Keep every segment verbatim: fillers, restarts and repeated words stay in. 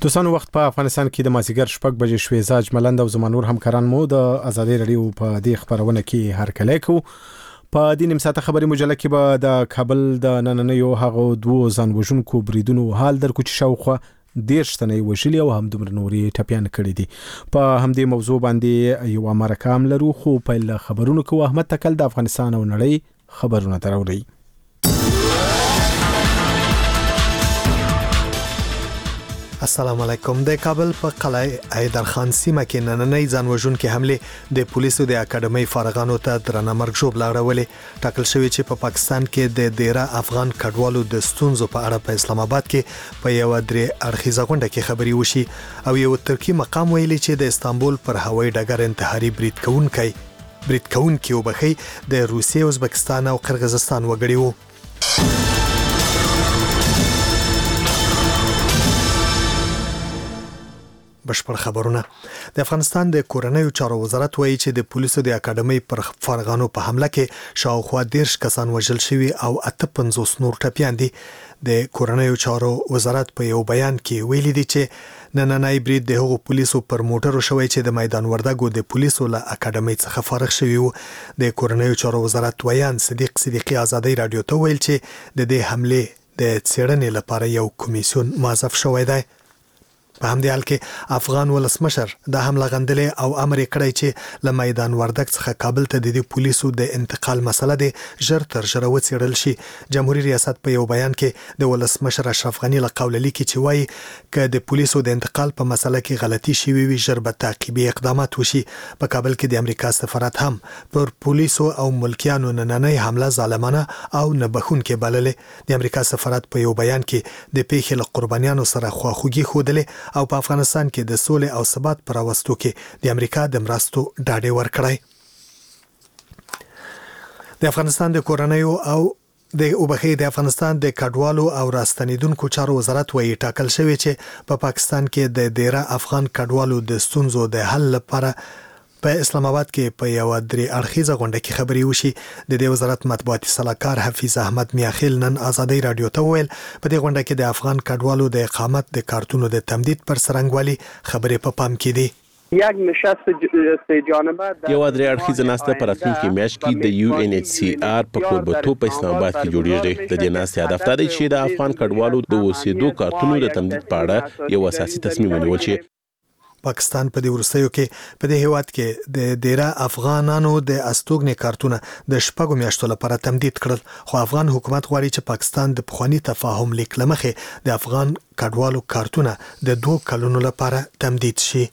دوستانو وخت په افغانستان کې د مازیګر شپږ بجې شوې زاج ملند او زمانور همکاران مو د ازادي رادیو په دې خبرونه کې هرکلی کوو. په دې نیم ساعته خبري مجله کې به د کابل د نننیو هغو دوو ځانوژونکو بریدونو حال درکو چې شاوخوا دیرش تنه وژلي او هم دومره نورې ټپیان کړي دي. په همدې موضوع باندې یو مرکه هم لرو، خو په خبرونو کې احمد تکل د افغانستان او نړۍ خبرونه دراوړي. السلام علیکم. د کابل په قلعه حیدرخان سیمه کې نننۍ ځانوژونکې حمله د پولیسو د اکاډمۍ فارغانو ته درنه مرګ ژوبله اړولې. ټاکل شوی چې په پا پاکستان کې د ډیره افغان کډوالو د ستونزو په اړه په اسلام آباد کې په یو درې اړخیزه غونډه کې خبري وشي او یو ترکی مقام ویلي چې د استانبول پر هوایي ډګر انتحاري برید کوونکی برید کوونکی وبخي د روسیې، ازبکستان او قرغیزستان وګړي وو. بشپړ خبرونه. د افغانستان د کورنیو چارو وزارت وایي چې د پولیسو د اکاډمۍ پر فارغانو په حمله کې شاوخوا دیرش کسان وژل شوي او اته پنځوس نور ټپیان دي. د کورنیو چارو وزارت په یو بیان کې ویلي دي چې نننۍ برید د هغو پولیسو پر موټرو شوی چې د میدان وردګو د پولیسو له اکاډمۍ څخه فارغ شوي وو. د کورنیو چارو وزارت ویان صدیق صدیقی ازادي رادیو ته ویل چې د دې حمله د څېړنې لپاره یو کمیسیون موظف شوی دی. په همدې حال کې افغان ولسمشر د حمله غندلې او امر کړی چې له میدان وردګ څخه کابل ته د پولیسو د انتقال مسله د ژر تر ژره وڅېړل شي. جمهوریت ریاست په یو بیان کې د ولسمشر اشرف غنی له قوله لیکي چې وایي چې د پولیسو د انتقال په مسله کې غلطي شوې وي، ژر به تعقیبي اقدامات وشي. په کابل کې د امریکا سفارت هم پر پولیسو او ملکیانو نننۍ حمله ظالمانه او نه بخښونکې بللې. د امریکا سفارت په یو بیان کې د پیښې له قربانیانو سره خواخوږي ښودلې او په افغانستان کې د سولې او ثبات پر راوستو کې د امریکا د مرستو ډاډ ورکړی. د افغانستان د کورنیو او د وبخي د افغانستان د کډوالو او راستنیدونکو چارو وزارت وایي ټاکل شوی چې په پا پاکستان کې د ډیره افغان کډوالو د ستونزو د حل لپاره په اسلام آباد کې په یو درې اړخیزه غونډه کې خبري وشي. د دې وزارت مطبوعاتي سلاکار حفیظ احمد میاخیل نن ازادي رادیو ته ویل په دې غونډه کې د افغان کډوالو د اقامت د کارتونو د تمدید پر سرنګوالي خبرې په پام کې دي. یک نشست سه جانبه یو درې اړخیزه ناسته پر راتلونکي میاشت کې د یو ان ایچ سی آر په کوربتو په اسلام آباد کې جوړیږي. د دې ناستې هدف دا دی چې د افغان کډوالو د اوسېدو کارتونو د تمدید په اړه یو اساسي تصمیم ونیول شي. پاکستان په دې ورستیو کې په دې هیواد کې د ډیره افغانانو د استوګنې کارتونه د شپږو میاشتو لپاره تمدید کړل، خو افغان حکومت غواړي چې پاکستان د پخوانی تفاهم لیک لمخې د افغان کډوالو کارتونه د دوه کلونو لپاره تمدید شي.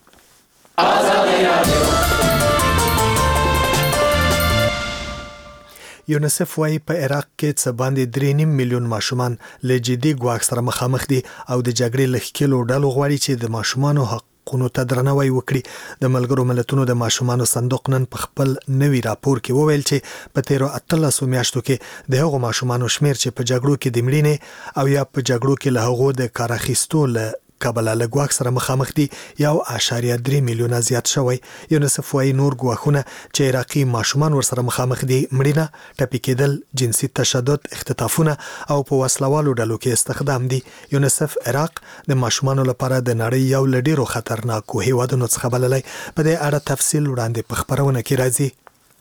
یونیسف وايي په عراق کې څه باندې درې نیم میلیون ماشومان له جدي ګواښ سره مخامخ دي او د جګړې له ښکېلو ډلو غواړي چې د ماشومانو حق قانون ته درناوی وکړي. د ملګرو ملتونو د ماشومانو صندوق نن په خپل نوي راپور کې وویل چې په تیرو اتلسو میاشتو کې د هغو ماشومانو شمیر چې په جګړو کې د مړینې او یا په جګړو کې له هغو د کار اخیستو له کابل له ګواښ سره مخامخ دي یو اشاریه درې میلیونه زیات شوی. یونیسف وايي نور ګواښونه چې عراقي ماشومان ورسره مخامخ دي مړینه، ټپي کېدل، جنسي تشدد، اختطافونه او په وسلوالو ډلو کې استخدام دي. یونیسف عراق د ماشومانو لپاره د نړۍ یو له ډیرو خطرناکو هیوادونو څخه بللی. په دې اړه تفصیل وړاندې په خبرونه کې راځي.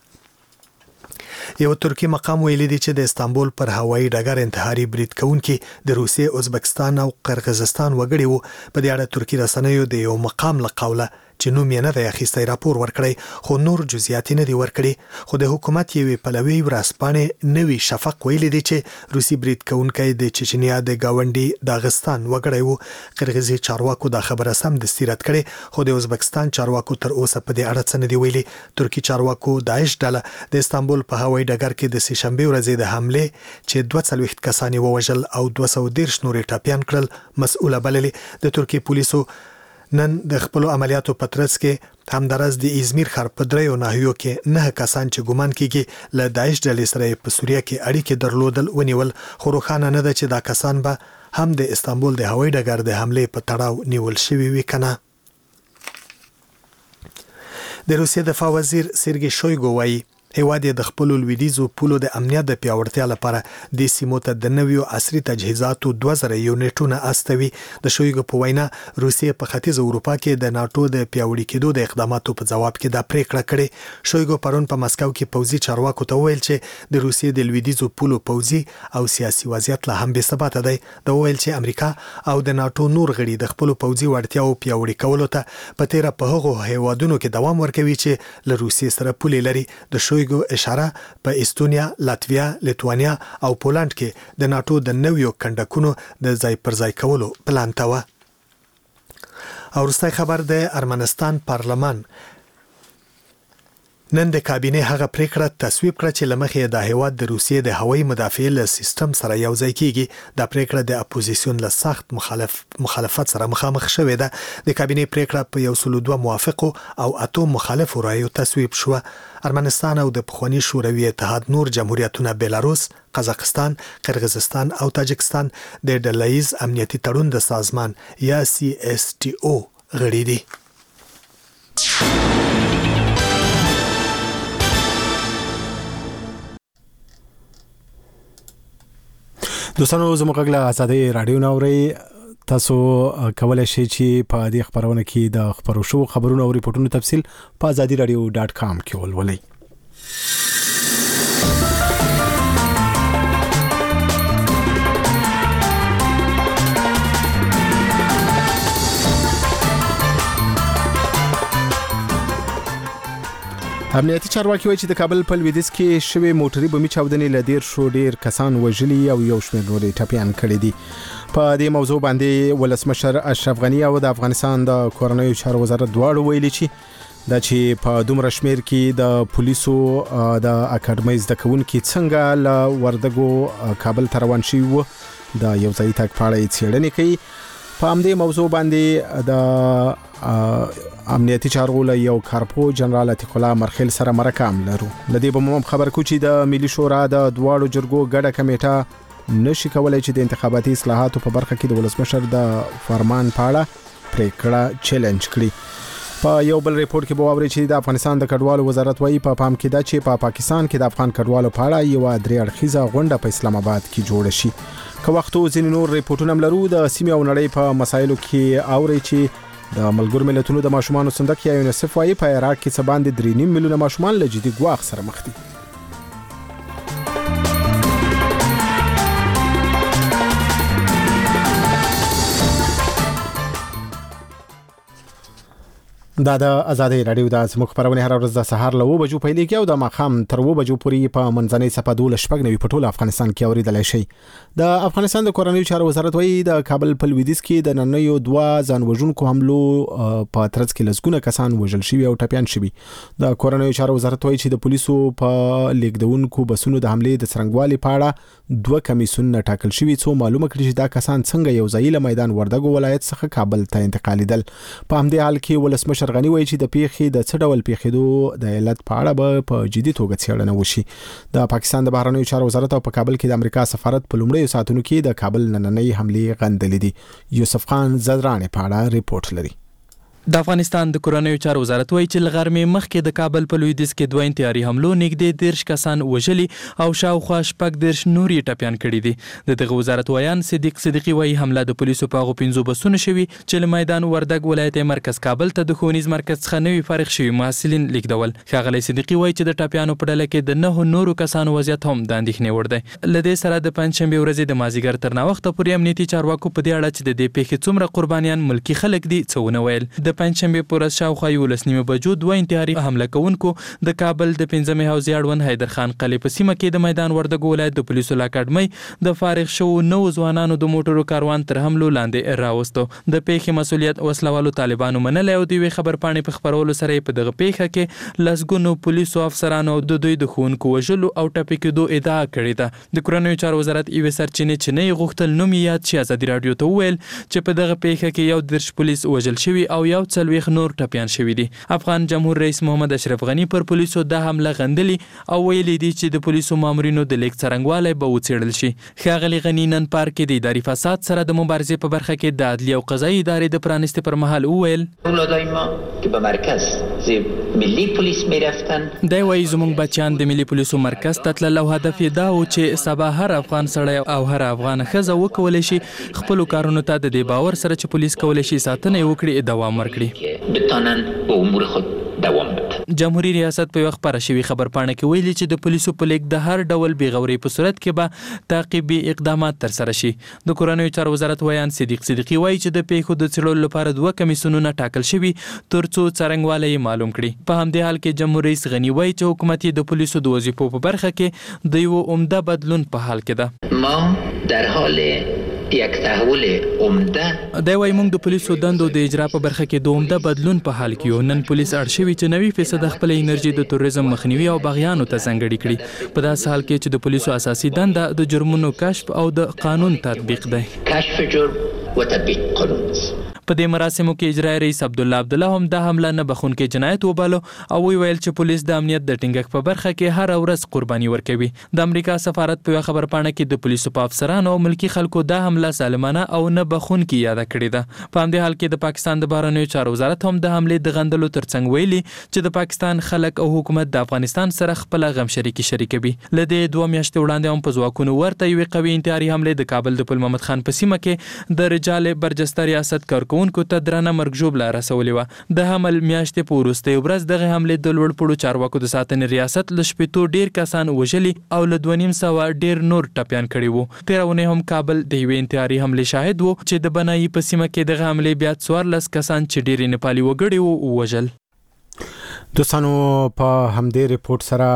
یو ترکی مقام ویلي دی چې د استانبول پر هوایي ډګر انتحاري برید کوونکي د روسیې، ازبکستان او قرغیزستان وګړي وو. په دې اړه ترکی رسنیو د یو مقام له قوله چې نوم یې نه دی اخیستی راپور ورکړی، خو نور جزئیات نه دي ورکړي. خو د حکومت یوې پلوي ورځپاڼې نوي شفق ویلي دی چې روسي برید کوونکی د چچنیا د گاونډي داغستان وګړی وو. قرغیزي چارواکو دا خبره سم دستي رد کړې، خو د ازبکستان چارواکو تر اوسه په دې اړه څه نه دي ویلي. ترکی چارواکو داعش ډله د استانبول په هوایي ډګر کې د سه شنبې ورځې د حمله چې دوه څلوېښت کسان یې ووژل او دوه سوه دېرش نورې ټپیان کړل مسؤله بللې. د ترکیې پولیسو نن د خپلو عملیاتو په ترڅ کې همدارس د ازمیر ښار په دریو ناحیو کې نه کسان چې ګمان کېږي له داعش ډلې سره په سوریه کې اړیکې درلودل ونیول، خو روښانه نه ده چې دا کسان به هم د استانبول د هوایي ډګر د حملې په تړاو نیول شوي وي که نه. د روسیې دفاع وزیر سرګی شویګو وایي هیواد د خپل لویدیزو پولو د امنیت د پیاوړتیا لپاره د سیمو ته د نویو عصري تجهیزاتو دوه زره یونټونه استوي. د شویګو په وینا روسیې په ختیځ اروپا کې د ناتو د پیاوړي کېدو د اقداماتو په جواب کې دا پریکړه کړې. شویګو پرون په مسکو کې پوځي چارواکو ته ویل چې د روسیې د لویدیزو پولو پوځي او سیاسي وضعیت لا هم بې ثباته دی. دا ویل چې امریکا او د ناتو نور غړي د خپل پوځي وړتیاو پیاوړي کولو ته په تیره په هغو هیوادونو کې دوام ورکوي چې له روسیې سره پولې لري. د شویګو اشاره په استونیا، لاتویا، لیتوانیا او پولند کې د ناتو د نویو کندکونو د ځای پر ځای کولو پلان تا و. او وروستی خبر د ارمنستان پارلمان نن د کابینه هغه پریکړه تصویب کړه چې لمخې د هیواد د روسیې د هوایي مدافعې له سیستم سره یو ځای کیږي. د پریکړه د اپوزیسیون له سخت مخالف مخالفت سره مخامخ شوې ده. د کابینه پریکړه په یو سل دوه موافقو او اتو مخالفو رایو تصویب شوه. ارمنستان او د پخوانی شوروي اتحاد نور جمهوریتونه بیلاروس، قزاقستان، قرغیزستان او تاجکستان د ډله‌ییز امنیتي تړون د سازمان یا سی اس ټي او غړي دي. دوستانو زموږ غږ له ازادۍ رادیو نه اورئ. تاسو کولای شئ چې په دې خبرونه کې د خبرو شو خبرونو او ریپورتونو تفصیل په ازادي رادیو ډاټ کام کې ولولئ. امنیتي چارواکي وایي چې د کابل په لویدیځ کې شوې موټري بمي چاودنې له ډیر شو ډیر کسان وژلي او یو شمېر نورې ټپیان کړي دي. په دې موضوع باندې ولسمشر اشرف غنی او د افغانستان د کورنیو چارو وزارت دواړو ویلي چې دا چې په دومره شمېر کې د پولیسو د اکاډمۍ زده کوونکي څنګه له وردګو کابل ته روان شوي وو د یو ځای تګ په اړه یې څېړنې کوي. په همدې موضوع باندې د امنیتي چارو له یو کارپو جنرال عتیق الله مرخیل سره مرکه هم لرو. لدې به مو خبر کو چې د ملي شورا د دواړو جرګو ګډه کمیټه نشي کولای چې د انتخاباتي اصلاحاتو په برخه کې د ولسمشر د فرمان په اړه پریکړه چیلنج کړي. په یو بل ریپورت کې به واوري چې د افغانستان د کډوالو وزارت وايي په پام کې دا چې په پا پاکستان کې د افغان کډوالو په اړه یو درې اړخیزه غونډه په اسلام آباد کې جوړه شي. که وختو ځینې نور ریپورتونه هم لرو. د سیمې او نړۍ په مسایلو کې اوري چې د ملګرو ملتونو د ماشومان صندوق یا یونیسف وايي په عراق کې څه باندې درې نیم میلیونه ماشومان له جدي ګواښ سره مخ دي. دا د ازادۍ رادیو د زموږ خبرونه هر ورځ د سهار له اوه بجو پیلېږي او د ماښام تر اوه بجو پورې په منځنۍ صفه دولس شپږ نوي په ټول افغانستان کې اورېدلی شي. د افغانستان د کورنیو چارو وزارت وايي د کابل په لویدیځ کې د نننیو دوه ځانوژونکو حملو په ترڅ کې لسګونه کسان وژل شوي او ټپیان شوي. د کورنیو چارو وزارت وايي چې د پولیسو په لیږدونکو بسونو د حملې د څرنګوالي په اړه دوه کمیسیونونه ټاکل شوي څو معلومه کړي چې دا کسان څنګه یو ځای له میدان وردګو ولایت څخه کابل ته انتقالیدل. په همدې حال کې ولسمشر غنی وایي چې د پیښې د څه ډول پیښېدو د علت په اړه به په جدي توګه څېړنه وشي. د پاکستان د بهرنیو چارو وزارت او په کابل کې د امریکا سفارت په لومړیو ساعتونو کې د کابل نننۍ حملې غندلې دي. یوسف خان زدرانې په اړه ریپورت لري. د افغانستان د کورنیو چارو وزارت وایي چې لغرمې مخکې د کابل په لویدیځ کې دوه انتحاري حملو نږدې دیرش کسان وژلي او شاوخوا شپږ دیرش نور یې ټپیان کړي دي. د دغه وزارت ویان صدیق صدیقي وایي حمله د پولیسو په هغو پنځو بسونو شوي چې له میدان وردګ ولایت مرکز کابل ته د ښوونیز مرکز څخه نوي فارغ شوي محصلین لیږدول. ښاغلی صدیقي وایي چې د ټپیانو په ډله کې د نهو نورو کسانو وضعیت هم د اندېښنې وړ دی. له دې سره د پنجشنبې ورځې د مازدیګر تر ناوخته پورې امنیتي چارواکو په دې اړه چې د دې پیښې څومره قربانیان ملکي خلک دي څه ونه ویل. د پنجشنبې په ورځ شاوخوا یولس نیمه بجو دوه انتحاري حمله کوونکو د کابل د پنځمې حوزې اړوند حیدر خان قلعې په سیمه کې د میدان وردګو ولایت د پولیسو له اکاډمۍ د فارغ شوو نوو ځوانانو د موټرو کاروان تر حملو لاندې راوستو. د پیښې مسؤلیت وسلوالو طالبانو منلی او د یوې خبرپاڼې په خپرولو سره یې په دغه پیښه کې لسګونو پولیسو افسرانو او د دوی د ښوونکو وژلو او ټپي کېدو ادعا کړې ده. د کورنیو چارو وزارت یوې سرچینې چې نه یې غوښتل نوم یې یاد شي ازادي راډیو ته وویل چې په دغه پیښه کې یو دیرش پولیس وژل شوي او یو څلوېښت نور ټپیان شوي دي. افغان جمهور رئیس محمد اشرف غنی پر پولیسو د حمله غندلي او ویلي دي چې د پولیسو مامورینو د لیک څرنګوالی به وڅېړل شي. ښاغلي غني نن پارک کې د اداري فساد سره د مبارزې په برخه کې د عدلیې او قضایي ادارې د پرانستې پر مهال وویل اولادای ما که به مرکز ملي پولیس میرفتن دی وایي زموږ بچیان د ملي پولیسو مرکز ته تلل او هدف یې دا و چې سبا هر افغان سړی او هر افغان ښځه وکولی شي خپلو کارونو ته د دې باور سره چې پولیس کولی شي ساتنه یې وکړي دوام ورکړي. بتانن به امور خود دوام بدن. جمهوریت ریاست په یو خبره شوی خبرپاڼه کې ویلي چې د پولیسو په لیک د هر ډول بیغوري په صورت کې به تعقیبي اقدامات ترسره شي. د کورنیو چارو وزارت ویان صدیق صدیقي وایي چې د پیښو د څېړلو لپاره دوه کمیسیونونه ټاکل شوي تر څو څرنګوالی یې معلوم کړي. په همدې حال کې جمهور رئیس غني وایي چې حکومت د پولیسو د وظیفو په برخه کې د یو عمده بدلون په حال کې ده. ما در حال یک تحول عمده دی وایي موږ د پولیسو دندو د اجرا په برخه کې د عمده بدلون په حال کې یو. نن پولیس اړ شوي چې نوي فیصد خپل انرژي د تروریزم مخنیوي او بغیانو ته ځانګړې کړي. په داسې حال کې چې د پولیسو اساسي دنده د جرمونو کشف او د قانون تطبیق دی. کشف جرم و تطبیق قانون. په دې مراسمو کې اجرایي رئیس عبدالله عبدالله هم د حمله نه بخونکی جنایت وباله او ویل چې پولیس د امنیت د ټینګښت په برخه کې هر ورځ قرباني ورکوي. د امریکا سفارت په خبرپاڼه کې د پولیسو په افسرانو او ملکی خلکو د حمله ظالمانه او نه بخونکی یاد کړې ده. په همدې حال کې د پاکستان د بهرنیو چارو وزارت هم د حملې د غندلو ترڅنګ ویلي چې د پاکستان خلک او حکومت د افغانستان سره خپل غم شریکي شریکوي. له دې دوه میاشتې وړاندې هم په ځواکونو ورته یوې قوي انتحاري حملې د کابل د پل محمد خان په سیمه کې د رجال برجسته ریاست کارکوونکو ته درنه مرګ ژوبله رسولې وه. د حمل میاشتې په وروستۍ ورځ دغه حملې د لوړ پوړو چارواکو د ساتنې ریاست له شپېتو ډېر کسان وژلي او له دوه نیم سوه ډېر نور ټپیان کړي وو. تېره اونۍ هم کابل د یوې انتحاري حملې شاهد و چې د بنایي په سیمه کې دغه حملې بیا څوارلس کسان چې ډېرې نیپالي وګړي وو ووژل. دوستانو په همدې ریپورت سره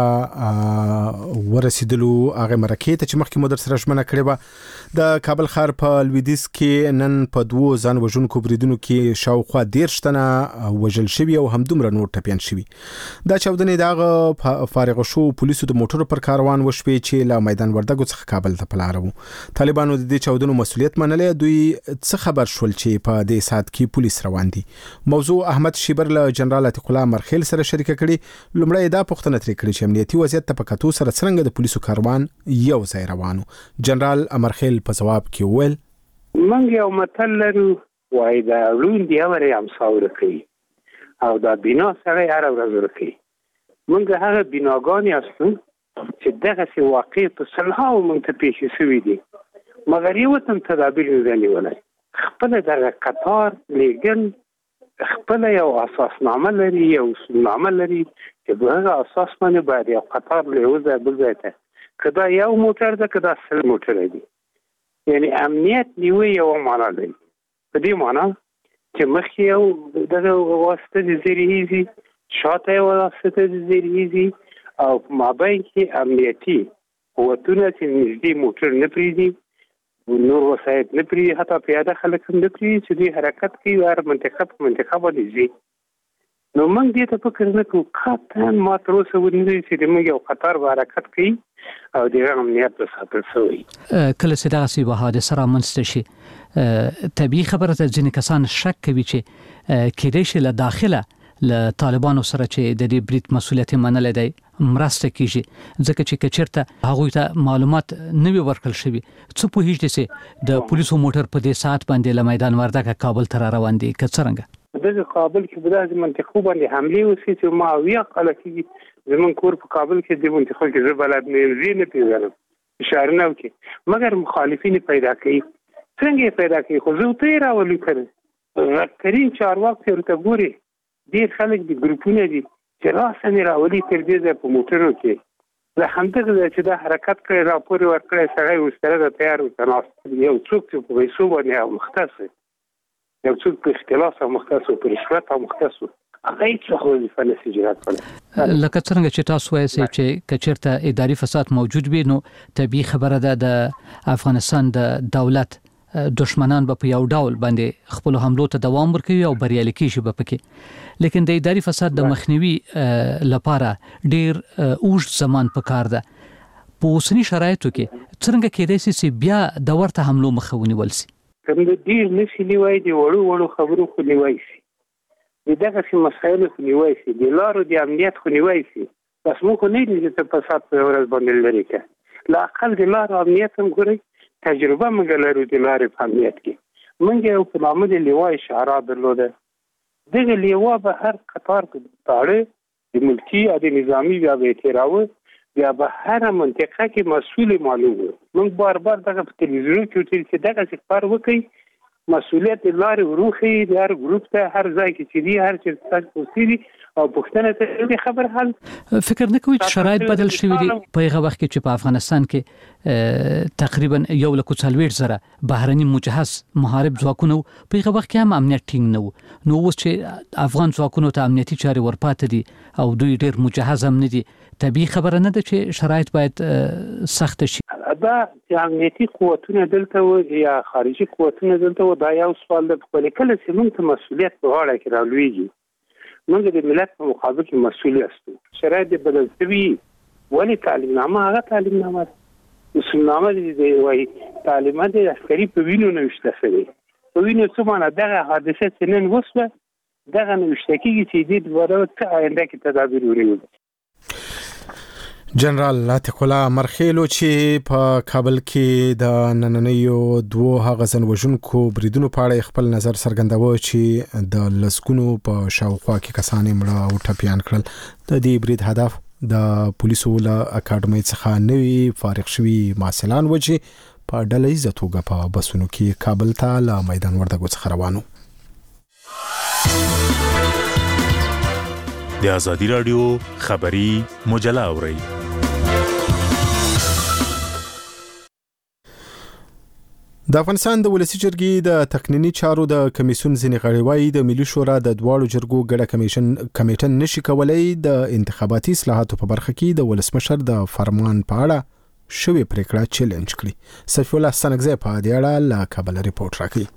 ورسېدلو هغه مرکې ته چې مخکې مو در سره ژمنه کړې وه د کابل ښار په لویدیځ کې نن په دوو ځان وژونکو بریدونو کې شاوخوا دېرش تنه وژل شوي او همدومره نور ټپیان شوي. دا چاودنې د هغه فارغ شو پولیسو د موټرو پر کاروان وشوې چې له میدان وردګو څخه کابل ته په لاره وو. طالبانو د دې چاودنو مسؤلیت منلی. دوی څه خبر شول چې په دې ساعت کې پولیس روان دي؟ موضوع احمد شیبر له جنرال عتیق الله مرخیل سره شریکه کړي. لومړی دا پوښتنه ترې کړې چې امنیتي وضعیت ته په کتو سره څرنګه د پولیسو کاروان یو ځای روانو. جنرال امرخیل په ځواب کې وویل موږ یو متل لرو وایي دا ړوند یوری امسا ورکوي او دا بنا سړی هره ورځ ورکوي. موږ هغه بناګانې یاستو چې دغسې واقع په سلهاوو موږ ته پیښې شوي دي مګر یو تن تدابیر نه دی نیولی. خپله دغه قطار لیږل خپل یو اساسنامه لري یو اصولنامه لري چې په هغه اساس باندې باید یو قطار له یو ځای بل ځای ته که دا یو موټر ده که دا سل موټر دي یعنی امنیت نیوی یو معنا لري. په دې معنا چې مخکې یو دغه واسطه د زیرهیزي شاته یو واسطه د زیرهیزي او په مابین کې امنیتي قوتونه چې نږدې موټر نه پرېږدي نور وسایل نه پرېږدي حتی پیاده خلک هم نه پرېږدي چې دوی حرکت کوي هر منطقه په منطقه باندې ځي. نو موږ دې ته فکر نه کوو قطعا ما تر اوسه ونیوي چې موږ یو قطار به حرکت کوي او د هغه امنیت به ساتل شوی. کله چې دغسې یوه حادثه رامنځته شي طبیعي خبره ده ځینې کسان شک کوي چې کیدای شي له داخله له طالبانو سره چې د دې برید مسؤلیت یې منلی دی مرسته کیږي ځکه چې که چېرته هغوی ته معلومات نه وي ورکړل شوي څه پوهېږدي چې د پولیسو موټر په دې ساعت باندې له میدان وردګه کابل ته را روان دي که څرنګه دغه کابل کې په داسې منطقو باندې حملې وشي چې ما اویا کاله کېږي زموږ کور په کابل کې دې منطقو کې زه بلد نه یم زه نه پېژنم اشاره نه وکړي مګر مخالفین پیدا کوي. څنګه یې پیدا کوي خو زه ورته یې راولي کړی غټترین چارواک چې ورته ګوري ډېر خلک دي ګروپونه دي چې راسنې راولي تر دې ځای په موټرو کې له همدغه ځای چې دا حرکت کړی راپور یې ورکړی سړی ورسره د تیار ورته ناست یو څوک چې په پیسو باندې مختص وي یو څوک په اختلاس او مختص او په رشوت او مختص هغه هیڅ وظیفه نشي اجرا کولی. لکه څرنګه چې تاسو وایئ چې که چېرته اداري فساد موجود وي نو طبیعي خبره ده د افغانستان د دولت دشمنان به په یو ډول باندې خپل حملو ته دوام ورکوي او بریالي کیږي به پکې. لیکن د اداري فساد د مخنیوي لپاره ډیر اوږد زمان پکار ده. په اوسني شرایطو کې څرنګه کېدای شي چې بیا د ورته حملو مخه ونیول شي؟ کوم ډیر نشي نیوای دی وړو وړو خبرو خو نیوای شي دغه څه مسایل خو نیوي سي د لارو د امنیت خو نیوي سي بس موږ نه دي چې په فساد په ورځ باندې لري کې لا اقل د لارو امنیت هم ګوري تجربه موږ لرو د لارې په امنیت کې موږ یو په نامه د لیوا اشاره درلوده دغه لیوا به هر قطار کې تاړه د ملکی او د نظامی بیا به تیراوه بیا به هر منطقه کې مسؤل معلوم موږ بار بار دغه په تلویزیون کې چې دغه څه کار وکړي مسؤلیت لارې وروخي د هر ګروپ ته هر ځای کې چې دی هر چې تاسو وسیدي او پښتنه ته خبر حل فکر نه کوي چې شرایط بدل شوي دي په هغه وخت کې چې په افغانستان کې تقریبا یو لک څلوېښت زره بهرني مجهز محارب ځواکونه په هغه وخت کې هم امنیت ټینګ نه نو اوس چې افغان ځواکونو ته امنیتي چارې ورپاتې دي او دوی ډېر مجهز هم نه دي طبيعي خبره نه ده چې شرایط باید سخت شي دا چې امنیتي قوتونه دلته و یا خارجي قوتونه دلته و دا یو سوال د خپل کله چې موږ ته مسؤلیت په غاړه کې راولېږي موږ د ملت په مقابل کې مسؤل یاستو شرایط بدل شوي ولی تعلیم نامه هغه تعلیم نامه اصول نامه دی وایي تعلیمات عسکري په وینو نه وشته شوی په وینو څه معنی دغه حادثه چې نن وسوه دغه نوشته کېږي چې د ورته آینده کې تدابیر ونیول جنرال عتیق الله مرخیلو چې په کابل کې د نننیو دوه هغه ځنوژونکو بریدونو په اړه خپل نظر څرګنداوه چې د لسګونو په شاوخوا کې کسان مړه او ټپيان کړل د دې برید هدف د پولیسو له اکاډمۍ څخه نوي فارغ شوي ماسلان و چې په ډلهیزه توګه په بسونو کې کابل ته له میدان وردګو څخه روانو د ازادي رادیو خبری مجله اورئ د افغانستان د ولسی جرګې د تقنینی چارو د کمیسیون ځینې غړي وايي د ملي شورا د دواړو جرګو ګډه کمیشن کمیټه نشي کولای د انتخاباتي اصلاحاتو په برخه کې د ولسمشر د فرمان په اړه شوې پریکړه چیلنج کړي صفی الله سنگزی په دې اړه له کابل ریپورت راکړي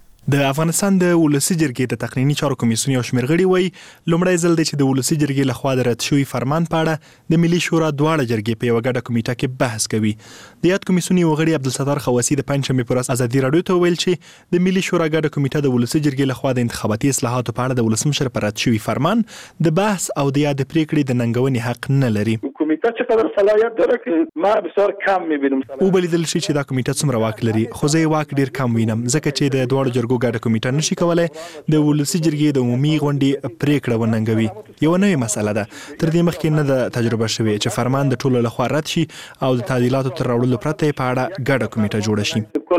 د افغانستان د ولسی جرګې د تقنینی چارو کمیسیون یو شمېر غړي وایي لومړی ځل دی چې د ولسی جرګې لخوا د رد شوي فرمان په اړه د ملي شورا دواړه جرګې په یوه ګډه کمیټه کې بحث کوي د یاد کمیسیون یو غړي عبدالستار خواسي د پنځشنبې پر ورځ ازادي رادیو ته ویل چې د ملي شورا ګډه کمیټه د ولسی جرګې لخوا د انتخاباتي اصلاحاتو په اړه د ولسمشر پر رد شوي فرمان د بحث او د یاد پریکړې د ننګونې حق نه لري کمیټه چې په صلاحیت درکې ما بسیار کم میبینم او بلیدل شي چې دا کمیټه څومره واک لري خو زه واک ډیر کم وینم ځکه چې د دواړو جرګو ګډه کمیټه نشي کولای د ولسی جرګې د عمومي غونډې پریکړه وننګوي یو نوې مسله ده تر دې مخکې نه د تجربه شوې چې فرمان د ټولو لخوا رد شي او د تعدیلاتو تر راوړلو پرته په اړه ګډه کمیټه جوړه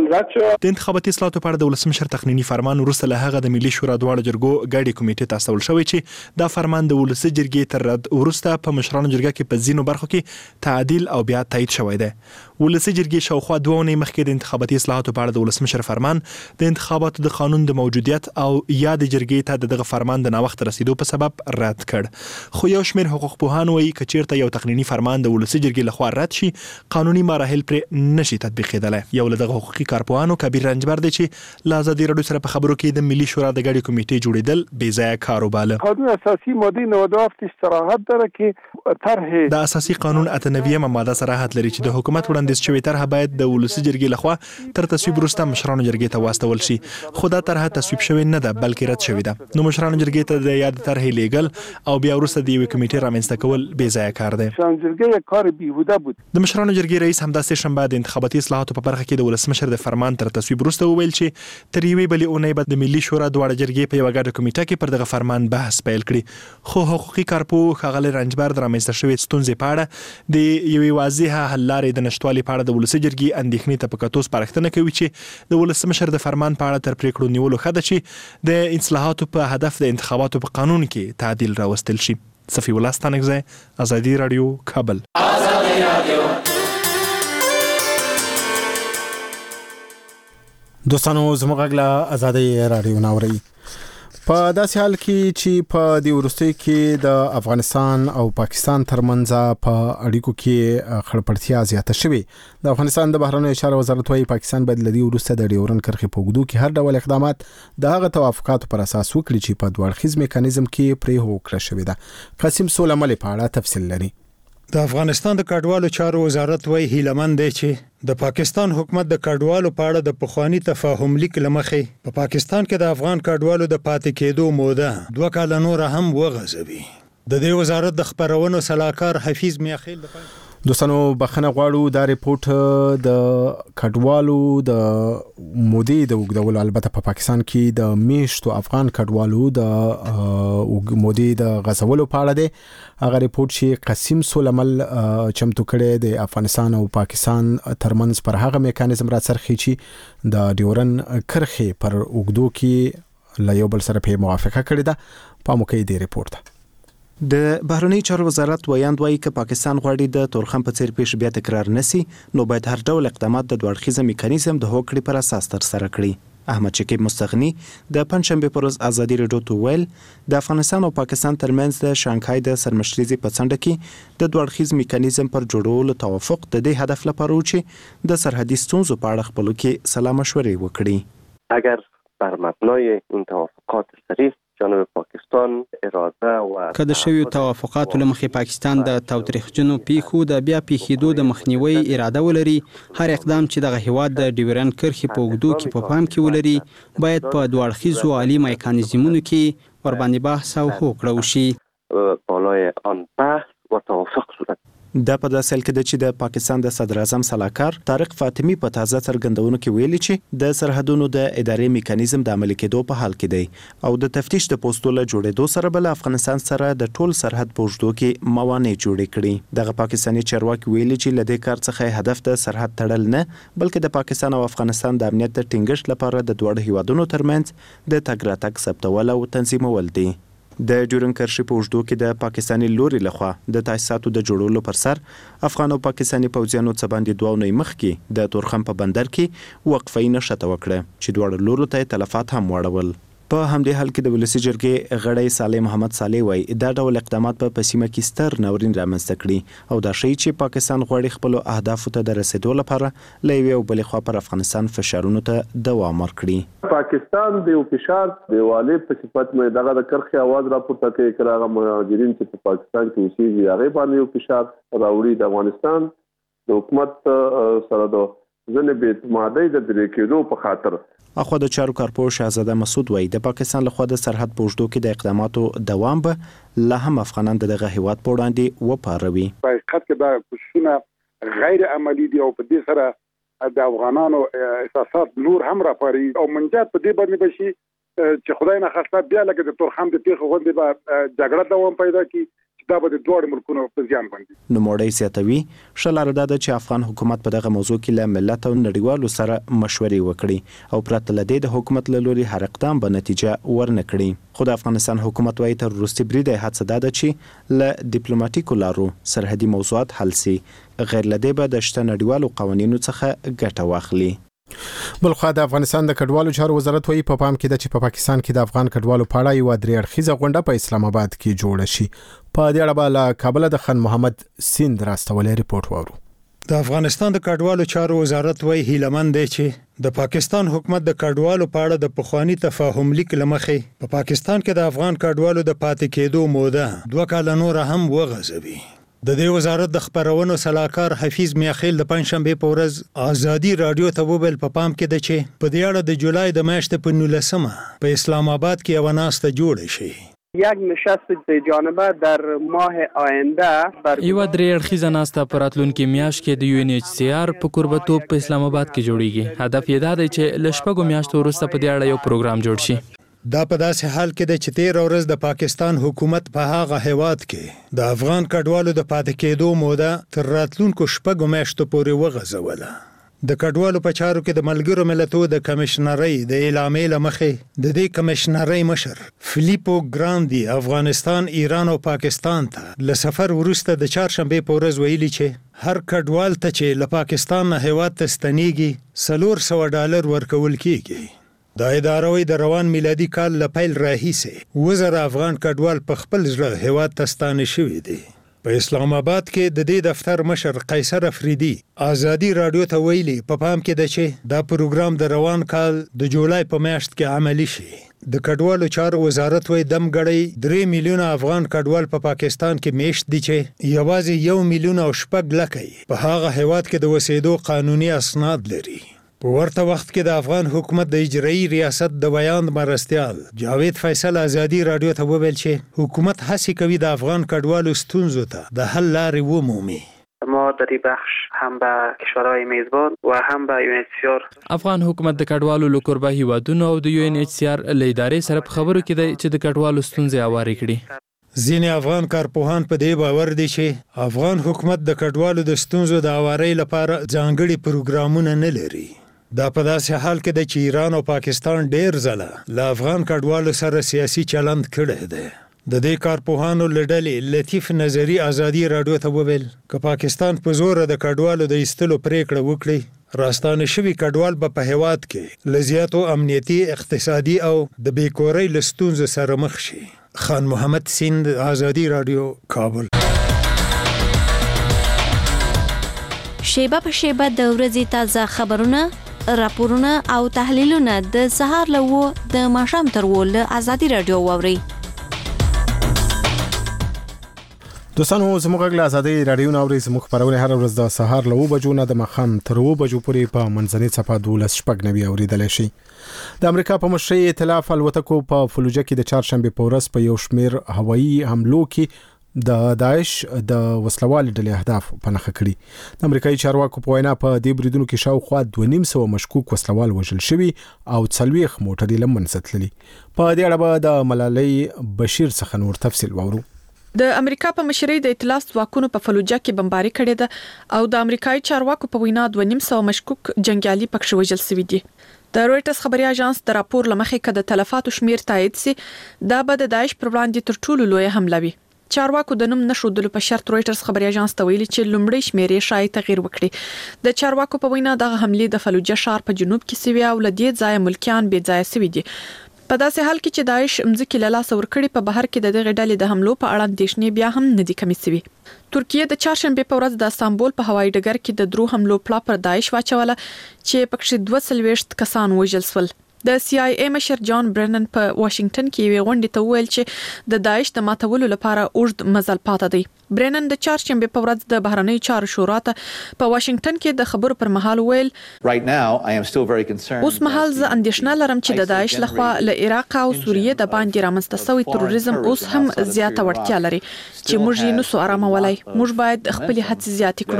شي د انتخاباتي اصلاحاتو په اړه د ولسمشر تقنینی فرمان وروسته له هغه د ملي شورا دواړو جرګو ګډه کمیټې ته استول شوی چې دا فرمان د ولسی جرګې تر رد وروسته په مشرانو جرګه کې په ځینو برخو کې تعدیل او بیا تایید شوی دی ولسی جرګې شاوخوا دوه اونۍ مخکې د انتخاباتي اصلاحاتو په اړه د ولسمشر فرمان د انتخاباتو د قانون د موجودیت او یا د جرګې ته دغه فرمان د ناوخت رسیدو په سبب رد کړ خو یو شمېر حقوق پوهان وایي که چیرته یو تقنینی فرمان د ولسی جرګې لخوا رد شي قانوني مراحل پرې نشي تطبیقېدلی یو له دغه حقوقي کارپوهانو کبیر رنجبر دی چې له ازادي راډیو سره په خبرو کې د ملي شورا د ګډې کمیټې جوړېدل بې ځایه کار وباله قانون اساسي ماده نود و هفت صراحت داره که طرح د اساسي قانون اته نوي ماده صراحت لري چې د حکومت وړاندیز شوی طرح باید د ولسی جرګې لخوا تر تصویب وروسته مشرانو جرګې ته واستول شي خو دا طرح تصویب شوی نه ده بلکې رد شوی ده نو مشرانو جرګې ته د یاد طرح لیږل او بیا وروسته د یوې کمیټې رامنځته کول بې ځایه کار دی مشرانو جرګې کار بیهوده بود د مشرانو جرګې رئیس همداسې شنبه د انتخاباتي اصلاحاتو په برخه کې د ولسمشر د فرمان تر تصویب وروسته وویل چې تر یوې بلې اونۍ به د ملي شورا دواړه جرګې په یوه ګډه کمیټه کې پر دغه فرمان بحث پیل کړي خو حقوقي کارپوه ښاغلی رنجبر د رامنځته شوې ستونزې په اړه د یوې واضحه حل لارې د نشتوالي په اړه د ولسی جرګې اندېښنې ته په کتو سپارښتنه کوي چې د ولسمشر د فرمان په اړه تر پریکړو نیولو ښه ده چې د اصلاحاتو په هدف د انتخاباتو په قانون کې تعدیل راوستل شي صفی الله ستانکزی ازادي رادیو کابل ازادي رادیو دوستانو زموږ غږ ازادي رادیو ناوري په داسې حال کې چې په دې وروستۍ کې د افغانستان او پاکستان ترمنځ په اړیکو کې خړپړتیا زیاته شوې د افغانستان د بهرنیو چارو وزارت وايي پاکستان باید لدی وروسته د ډیورن کرښې په اوږدو کې هر ډول اقدامات د هغه توافقاتو پر اساس وکړي چې په دوه اړخیز میکانیزم کې پرې هوکړه شوې ده قاسم سولمل په اړه تفصیل لري د افغانستان د کډوالو چارو وزارت وايي هیلمن دی چې د پاکستان حکومت د کډوالو په اړه د پخوانی تفاهم لیک لمخې په پا پاکستان کې د افغان کډوالو د پاتې کېدو موده دوه کال نور هم وغځوي. د دې وزارت د خبرونو صلاحکار حفیظ میاخیل د دوستانو بخنه غواړو دا ریپورت د کډوالو د مودې د وګړو البته په پا پاکستان کې د میشتو افغان کډوالو د مودې د غزولو په اړه دی. هغه ریپورت چې قسم سولمل چمتو کړي د افغانستان او پاکستان ترمنځ پر هغه میکانیزم را څرخي چې د ډیورن کرخه پر وګړو کې لا یو بل سره په موافقه کړي ده. په موکې دی ریپورت د بهرنی چارو وزارت ویاند وایي چې پاکستان غواړي د تورخم په څیر پیښ بیا تکرار نشي، نو باید هر ډول اقدامات د دوړخیزه میکانیزم د هوکړې پر اساس تر سره کړي. احمد شکیب مستغنی د پنځشنبه پر ورځ ازادي رادیو ته ویل د افغانستان او پاکستان ترمنځ د شانګهای د سرمشريزي په څنډه کې د دوړخیز میکانیزم پر جوړولو توافق د دې هدف لپاره و چې د سرحدي ستونزو په اړه خپلو کې سلا مشورې وکړي. اگر بر مبنای این توافقات صریح جانب پاکستان اراده و کله شوی توافقات لمخې پاکستان د تاوتریخجنو پیښو د بیا پیښېدو د مخنیوي اراده ولري، هر اقدام چې دغه هیواد د ډیورن کرښې په اوږدو کې په پام کې ولري باید په دوه اړخیزو عالي میکانیزمونو کې ورباندې بحث او هوکړه وشي. بالای آن بحث و توافق صورت دا په داسې حال کې ده چې د پاکستان د صدر اعظم سلاکار طارق فاطمی په تازه څرګندونو کې ویلي چې د سرحدونو د ادارې میکانیزم د عملي کېدو په حال کې دی او د تفتیش د پوسټو له جوړېدو سره بل افغانستان سره د ټول سرحد په اوږدو کې موانع جوړې کړي. دغه پاکستاني چارواکي ویلي چې له دې کار څخه هدف د سرحد تړل نه بلکې د پاکستان او افغانستان د امنیت د ټینګښت لپاره د دوه هیوادونو ترمنځ د تګ راتګ ثبتول او تنظیمول دي. د ډیورن کرښې په اوږدو کې د پاکستاني لوري لخوا د تاسیساتو د جوړولو پر سر افغان او پاکستاني پوځیانو څه باندې دوه اونۍ مخکې د تورخم په بندر کې وقفه نښته وکړه چې دواړو لورو ته تلفات هم واړول. په همدې حال کې د ولسی جرګې غړی صالح محمد صالح وایي دا ډول اقدامات په سیمه کې ستر ناورین رامنځته کړي او دا شی چې پاکستان غواړي خپل اهدافو ته د رسیدو لپاره له یوې او بلې خوا پر افغانستان فشارونو ته دوام ورکړي. پاکستان د یو فشار د والي په صفت مې دغه د کرخې اواز راپورته کوي چې هغه مهاجرین چې په پاکستان کې اوسېږي هغه باندې یو فشار راوړي. د افغانستان د حکومت سره د ځنې بې اعتمادۍ د لرې کېدو په خاطر اخو د چارو کارپوه شهزاده مسعود وایي د پاکستان لخوا د سرحد په اوږدو کې د اقداماتو دوام به لا هم افغانان دغه هیواد په وړاندې وپاروي. په حقیقت کې دا کوششونه غیر عملی دي او په دې سره د افغانانو احساسات نور هم راپاري او منجات په دې باندې بشي چې خدای نه خاصه بیا لکه د تورخم د پیښو غوندې به جګړه دوام پیدا کړي چې دا به د دوه ملکونو په زیان باندې. نوموړی زیاتوي ښه لاره دا ده چې افغان حکومت په دغه موضوع کې له ملت او نړیوالو سره مشورې وکړي او پرته له دې د حکومت له لوري هر اقدام به نتیجه ورنه کړي. خو د افغانستان حکومت وايي تر وروستي بریده هڅه دا ده چې له ډیپلوماټیکو لارو سرحدي موضوعات حل سي، غیر له دې به د شته نړیوالو قوانینو څخه ګټه واخلي. بلخوا د افغانستان د کډوالو چارو وزارت وایي په پام کې ده چې په پاکستان کې د افغان کډوالو په اړه یو درې اړخیزه غونډه په اسلام آباد کې جوړه شي. په دې اړه له کابل د خان محمد سیند راستولې ریپورت وورو. د افغانستان د کډوالو چارو وزارت وايي هیلمن دی چې د پاکستان حکومت د کډوالو په اړه د پخوانی تفاهم لیک لمخې په پا پاکستان کې د افغان کډوالو د پاتې کېدو موده دوه کال نور هم وغځوي. د دې وزارت د خبرونو صلاحکار حفیظ میاخیل د پنځشنبه په ورځ ازادي رادیو ته وویل په پام کې ده چې په دې اړه د جولای د میاشتې په نولسمه په اسلام آباد کې یو ناسته جوړه شي. یک نشست سه جانبه در ماه آینده بر یو درې اړخیزه ناسته په راتلونکي میاشت کې د یو ان ایچ سی آر په کوربتوب په اسلام آباد کې جوړیږي. هدف یې دا دی چې له شپږو میاشتو وروسته په دې اړه یو پروګرام جوړ شي. دا په داسې حال کې ده چې تیر ورځ د پاکستان حکومت په هغه هیواد کې د افغان کډوالو د پاتې کېدو موده تر راتلونکو شپږو میاشتو پورې وغځوله. د کډوالو په چارو کې د ملګرو ملتونو د کمشنرۍ د اعلامیې له مخې د دې کمشنرۍ مشر فلیپو ګراندي افغانستان، ایران او پاکستان ته له سفر وروسته د چهارشنبه په ورځ ویلي چې هر کډوال ته چې له پاکستان نه هیواد ته ستنیږي څلور سوه ډالر ورکول کیږي. دا اداره وی د روان میلادي کال له پیل راهیسې وزره افغان کډوال په خپل ځړه هیواد ته ستانه شوي دي. په اسلام آباد کې د دې دفتر مشر قیصر افریدي ازادي رادیو ته ویلي په پام کې ده چې دا پروګرام د روان کال د جولای په میاشت کې عملی شي. د کډوالو چارو وزارت وایي دم غړی درې میلیونه افغان کډوال په پا پاکستان کې میشت دي چې یوازې یو میلیون او شپږ لکه په هغه هیواد کې د وسیدو قانوني اسناد لري. په ورته وخت کې د افغان حکومت د اجرایي ریاست د بیان مرستیال جاوید فیصل ازادي رادیو ته وویل چې حکومت هڅه کوي د افغان کډوالو ستونزو ته د حل لارې ومومي. ما در این بخش هم به کشورهای میزبان و هم به یو ان ایچ سی آر افغان حکومت د کډوالو له کوربه هیوادونو او د یو ان ایچ سی آر له ادارې سره په خبرو کې دی چې د کډوالو ستونزې هوارې کړي. ځینې افغان کارپوهان په دې باور دي چې افغان حکومت د کډوالو د ستونزو د هوارۍ لپاره ځانګړي پروګرامونه نه لري. دا په داسې حال کې ده چې ایران او پاکستان ډېر ځله له افغان کډوالو سره سیاسي چلند کړی دی. د دې کارپوهانو له ډلې لطیف نظري ازادي راډیو ته وویل که پاکستان په زوره د کډوالو د ایستلو پریکړه وکړي راستانه شوي کډوال به په هیواد کې له زیاتو امنیتي اقتصادي او د بیکورۍ له ستونزو سره مخ شي. خان محمد سیند آزادی رادیو کابل. شیبه په شیبه د ورځې تازه خبرونه، راپورونه او تحلیلونه د سهار له و د ماښام تر و له آزادی رادیو واورئ. دوستانو زموږ غږ له آزادۍ راډیو نه اورئ. زموږ خپرونه هر ورځ د سهار له اوه بجو نه د ماښام تر اوه بجو پورې په منځنۍ څپه دولس شپږ نوي اورېدلی شي. د امریکا په مشرۍ ائتلاف الوتکو په فلوجه کې د چهارشنبې په ورځ په یو شمېر هوایي حملو کې د داعش د وسلوال ډلې اهداف په نښه کړي. د امریکایي چارواکو په وینا په دې بریدونو کې شاوخوا دوه نیم سوه مشکوک وسلوال وژل شوي او څلوېښت موټرې له منځه تللي. په دې اړه به د ملالۍ بشیر څخه نور تفصیل واورو. د امریکا په مشرۍ د ائتلاف ځواکونو په فلوجه کې بمباري کړې ده او د امریکایي چارواکو په وینا دوه نیم سوه مشکوک جنگیالي پکښ وژل شوي دي. د رويټرز خبري اژانس د راپور لمخې کده تلفاتو شمیر تایید سي دا به د داعش پر وړاندې تر ټولو لوی حمله وي. چارواکو د نوم نشودلو په شرط رويټرز خبري اژانس ته ویلي چې لومړی شمیرې شاید تغیر وکړي. د چارواکو په وینا د حملې د فلوجه ښار په جنوب کې سوي او لدې ځای ملکیان بې ځای سوي دي. په داسې حال کې چې داعش مځکې له لاسه ورکړي په بهر کې د دغه ډلې د حملو په اړه اندېښنې بیا هم نه دي کمې سوي. ترکیه د چهارشنبې په ورځ د استانبول په هوایي ډګر کې د درو حملو پلا پر داعش واچوله چې پکښې دوه څلوېښت کسان وژل شول. د سی آی ای مشر جان برنن په واشنگټن کې یوې غونډې ته وویل چې د داعش د ماتولو لپاره اوږد مزل پاتې دی. برنن د چهارشنبې په ورځ د بهرنیو چارو شورا ته په واشنگټن کې د خبرو پر مهال ویل اوس مهال زه اندېښنه لرم چې د داعش لخوا له عراق او سوریې د باندې رامنځته شوی تروریزم اوس هم زیاته وړتیا لري چې موږ یې نسو آرامولای. موږ باید خپل هڅې زیاتې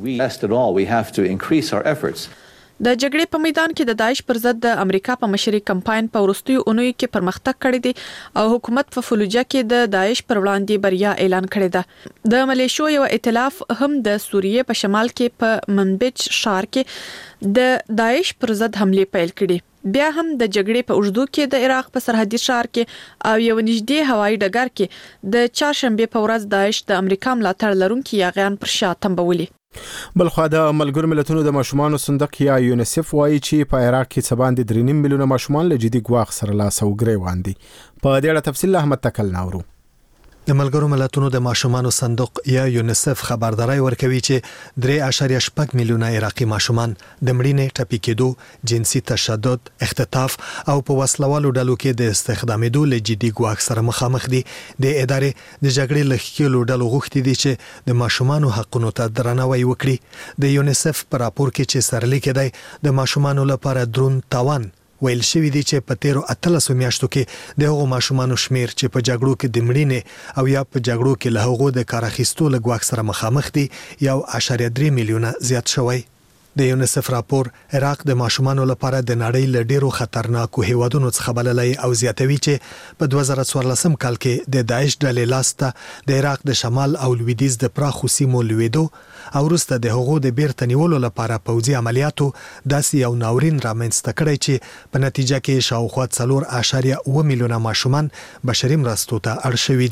کړو. د جګړې په میدان کې د داعش پر ضد د امریکا په مشرۍ کمپاین په وروستیو اونیو کې پرمختګ کړی دی او حکومت په فلوجه کې د داعش پر وړاندې بریا اعلان کړې ده. د ملیشو یو ائتلاف هم د سوریې په شمال کې په منبج ښار کې د داعش پر ضد حملې پیل کړې. بیا هم د جګړې په اوږدو کې د عراق په سرحدي ښار کې او یو نږدې هوایي ډګر کې د چهارشنبې په ورځ داعش د امریکا ملاتړ لرونکي یاغیان پر شا تمبولي. بلخوا د ملګرو ملتونو د ماشومانو صندوق یا یونیسف وایي چې په عراق کې څه باندې درې نیم میلیونه ماشومان له جدي ګواښ سره لاس او ګریوان دي. په دې اړه تفصیل احمد تکل ناورو. د ملګرو ملتونو د ماشومانو صندوق یا یونیسف خبرداري ورکوي چې درې اعشاریه شپږ میلیونه عراقي ماشومان د مړینې، ټپي کېدو، جنسي تشدد، اختطاف او په وسلوالو ډلو کې د استخدامېدو له جدي ګواښ سره مخامخ دي. د ادارې د جګړې له ښکېلو ډلو غوښتي دي چې د ماشومانو حقونو ته درناوی وکړي. د یونیسف په راپور کې چې سرلیک دی د ماشومانو لپاره درون تاوان ویل شوی دی چې په تیرو اتلسو میاشتو کې د هغو ماشومانو شمیر چې په جګړو کې د مړینې او یا په جګړو کې له هغو د کار اخیستو له ګواښ سره مخامخ دي یو اعشاریه درې میلیونه زیات شوی. د یونیسف راپور عراق د ماشومانو لپاره د نړۍ له ډیرو خطرناکو هیوادونو څخه بللی او زیاتوي چې په دوه زره څوارلسم کال کې د داعش ډلې لاسته د عراق د شمال او لویدیځ د پراخو سیمو لویدو او وروسته د هغو د بیرته نیولو لپاره پوځي عملیاتو داسې یو ناورین رامنځته کړی چې په نتیجه کې شاوخوا څلور اعشاریه اوه میلیونه ماشومان بشري مرستو ته اړ شوي دي.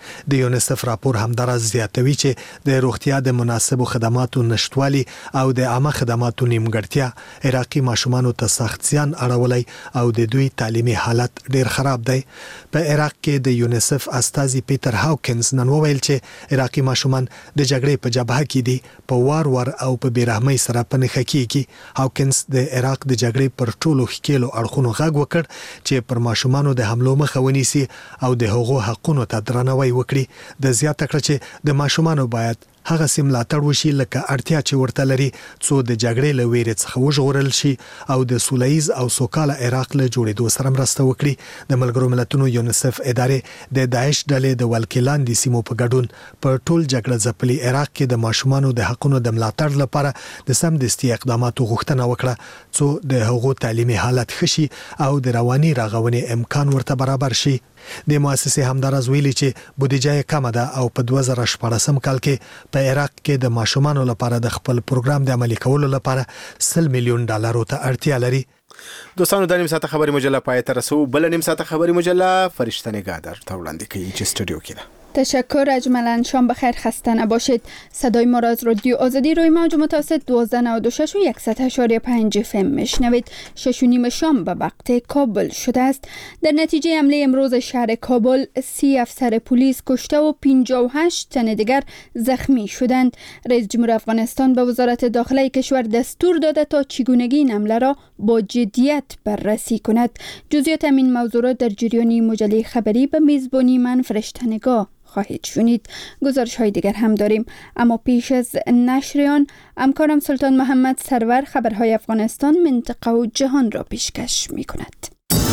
د یونیسف راپور همدارس زیاتوي چې د روغتیا د مناسبو خدماتو نشټوالي او د عامه خدماتو نیمګړتیا عراقي ماشومانو ته سخت زیان اړولی او د دوی تعلیمي حالت ډیر خراب دی. په عراق کې د یونیسف استازي پیټر هاوکینز نن وویل چې عراقي ماشومان د جګړې په جبهه کې دي په وار وار او په بیرحمۍ سره په نښه کیږي. هاوکینز د عراق د جګړې پر ټولو ښکیلو اړخونو غږ وکړ چې پر ماشومانو د حملو مخه ونیسي او د هغو حقونو ته درناوی وکړي. د زیاته کړ چې د ماشومانو باید هغه سیم ملاتړ وشي لکه اړتیا چې ورته لري څو د جګړې له ویرې څخه وژغورل شي او د سولهییز او سوکاله عراق له جوړېدو سره مرسته وکړي. د ملګرو ملتونو یونیسف ادارې د داعش ډلې د ولکې لاندې سیمو په ګډون په ټول جګړه ځپلي عراق کې د ماشومانو د حقونو د ملاتړ لپاره د سمدستي اقداماتو غوښتنه وکړه څو د هغو تعلیمي حالت ښه شي او د رواني رغونې امکان ورته برابر شي. د مؤسسې همدارس ویلي چې بودیجه کمه ده او په دوه زره شپاړسم کال کې په عراق کې د ماشومانو لپاره د خپل پروګرام د عملي کولو لپاره سل میلیون ډالرو ته اړتیا لري. دوستانو د نیم ساعته خبري مجله پای ته رسو. بل نیم ساعته خبري مجله فرشته نگاه در تا وړاندې کوي چې استودیو کې ده. تشکر اجمالا. شام بخیر، خسته نباشید. صدای ما را از رادیو آزادی روی موج متوسط دوازده نود و شش و صد و یک و پنج اف ام میشنوید. شش و نیم شام به وقت کابل شده است. در نتیجه حمله امروز شهر کابل سی افسر پلیس کشته و پنجاه و هشت تن دیگر زخمی شدند. رئیس جمهور افغانستان به وزارت داخله کشور دستور داده تا چگونگی این حمله را با جدیت بررسی کند. جزئیات این موضوع در جریان مجله خبری به میزبانی من فرشته نگاه خواهید شنید. گزارش های دیگر هم داریم، اما پیش از نشریان همکارم سلطان محمد سرور خبرهای افغانستان، منطقه و جهان را پیشکش می کند.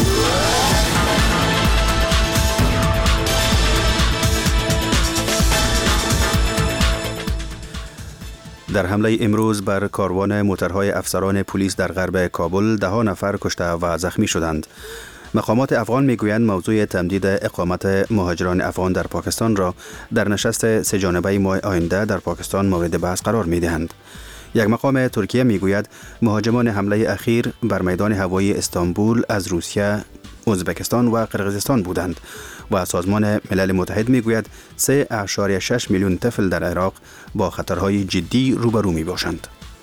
در حمله امروز بر کاروان موترهای افسران پلیس در غرب کابل ده ها نفر کشته و زخمی شدند. مقامات افغان میگویند موضوع تمدید اقامت مهاجران افغان در پاکستان را در نشست سه جانبه ماه آینده در پاکستان مورد بحث قرار میدهند. یک مقام ترکیه میگوید مهاجمان حمله اخیر بر میدان هوایی استانبول از روسیه، ازبکستان و قرقیزستان بودند و سازمان ملل متحد میگوید سه اعشاری شش میلیون طفل در عراق با خطرهای جدی روبرو می باشند.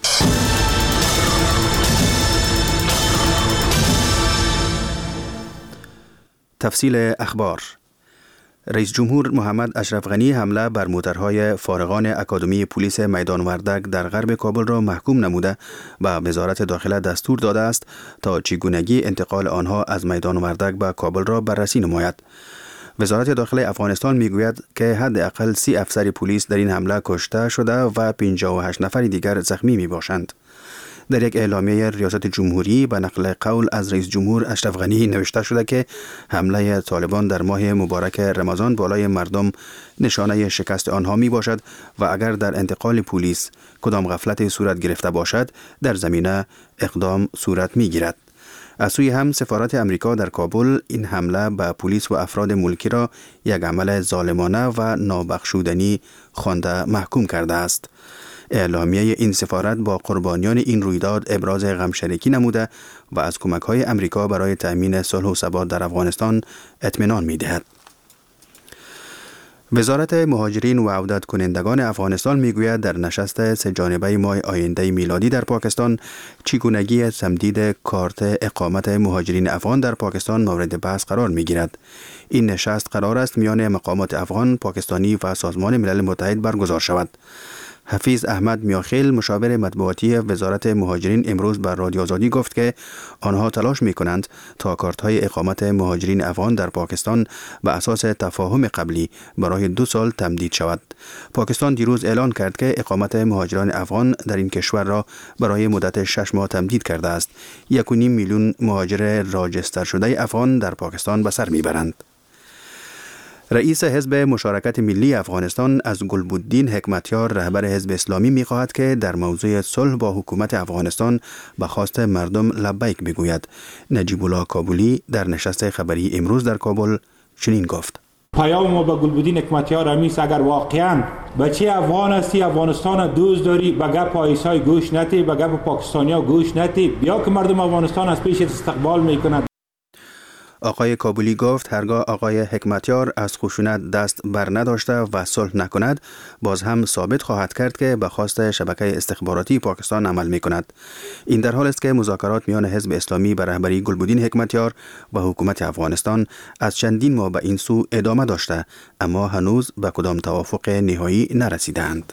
تفصیل اخبار. رئیس جمهور محمد اشرف غنی حمله بر موترهای فارغان اکادمی پلیس میدان وردک در غرب کابل را محکوم نموده و وزارت داخله دستور داده است تا چگونگی انتقال آنها از میدان وردک به کابل را بررسی نماید. وزارت داخله افغانستان میگوید که حداقل سی افسر پلیس در این حمله کشته شده و پنجاه و هشت نفر دیگر زخمی می باشند. در یک اعلامیه ریاست جمهوری به نقل قول از رئیس جمهور اشرف غنی نوشته شده که حمله طالبان در ماه مبارک رمضان بالای مردم نشانه شکست آنها می باشد و اگر در انتقال پلیس کدام غفلت صورت گرفته باشد در زمینه اقدام صورت می گیرد. از سوی هم سفارت امریکا در کابل این حمله به پلیس و افراد ملکی را یک عمل ظالمانه و نابخشودنی خوانده محکوم کرده است. اعلامیه این سفارت با قربانیان این رویداد ابراز غمشریکی نموده و از کمک‌های امریکا برای تأمین صلح و ثبات در افغانستان اطمینان می‌دهد. وزارت مهاجرین و عودت کنندگان افغانستان میگوید در نشست سه جانبه ماه آینده میلادی در پاکستان چگونگی تمدید کارت اقامت مهاجرین افغان در پاکستان مورد بحث قرار میگیرد. این نشست قرار است میان مقامات افغان، پاکستانی و سازمان ملل متحد برگزار شود. حفیظ احمد میاخیل مشاور مطبوعاتی وزارت مهاجرین امروز بر رادیو آزادی گفت که آنها تلاش می‌کنند تا کارت‌های اقامت مهاجرین افغان در پاکستان به اساس تفاهم قبلی برای دو سال تمدید شود. پاکستان دیروز اعلان کرد که اقامت مهاجران افغان در این کشور را برای مدت شش ماه تمدید کرده است. یک و نیم میلیون مهاجر راجستر شده افغان در پاکستان به سر میبرند. رئیس حزب مشارکت ملی افغانستان از گلبدین حکمتیار رهبر حزب اسلامی می‌خواهد که در موضوع صلح با حکومت افغانستان به خواست مردم لبیک بگوید. نجیب الله کابلی در نشست خبری امروز در کابل چنین گفت: پیام ما به گلبدین حکمتیار همیست اگر واقعاً بچه افغان هستی، افغانستان دوست داری، به گپ آیسای گوش نتی، به گپ پاکستانیا گوش نتی، بیا که مردم افغانستان از پیش استقبال میکنند. آقای کابلی گفت هرگاه آقای حکمتیار از خشونت دست بر نداشته و صلح نکند باز هم ثابت خواهد کرد که به خواست شبکه استخباراتی پاکستان عمل می کند. این در حال است که مذاکرات میان حزب اسلامی به رهبری گلبدین حکمتیار و حکومت افغانستان از چندین ماه به این سو ادامه داشته اما هنوز به کدام توافق نهایی نرسیدند.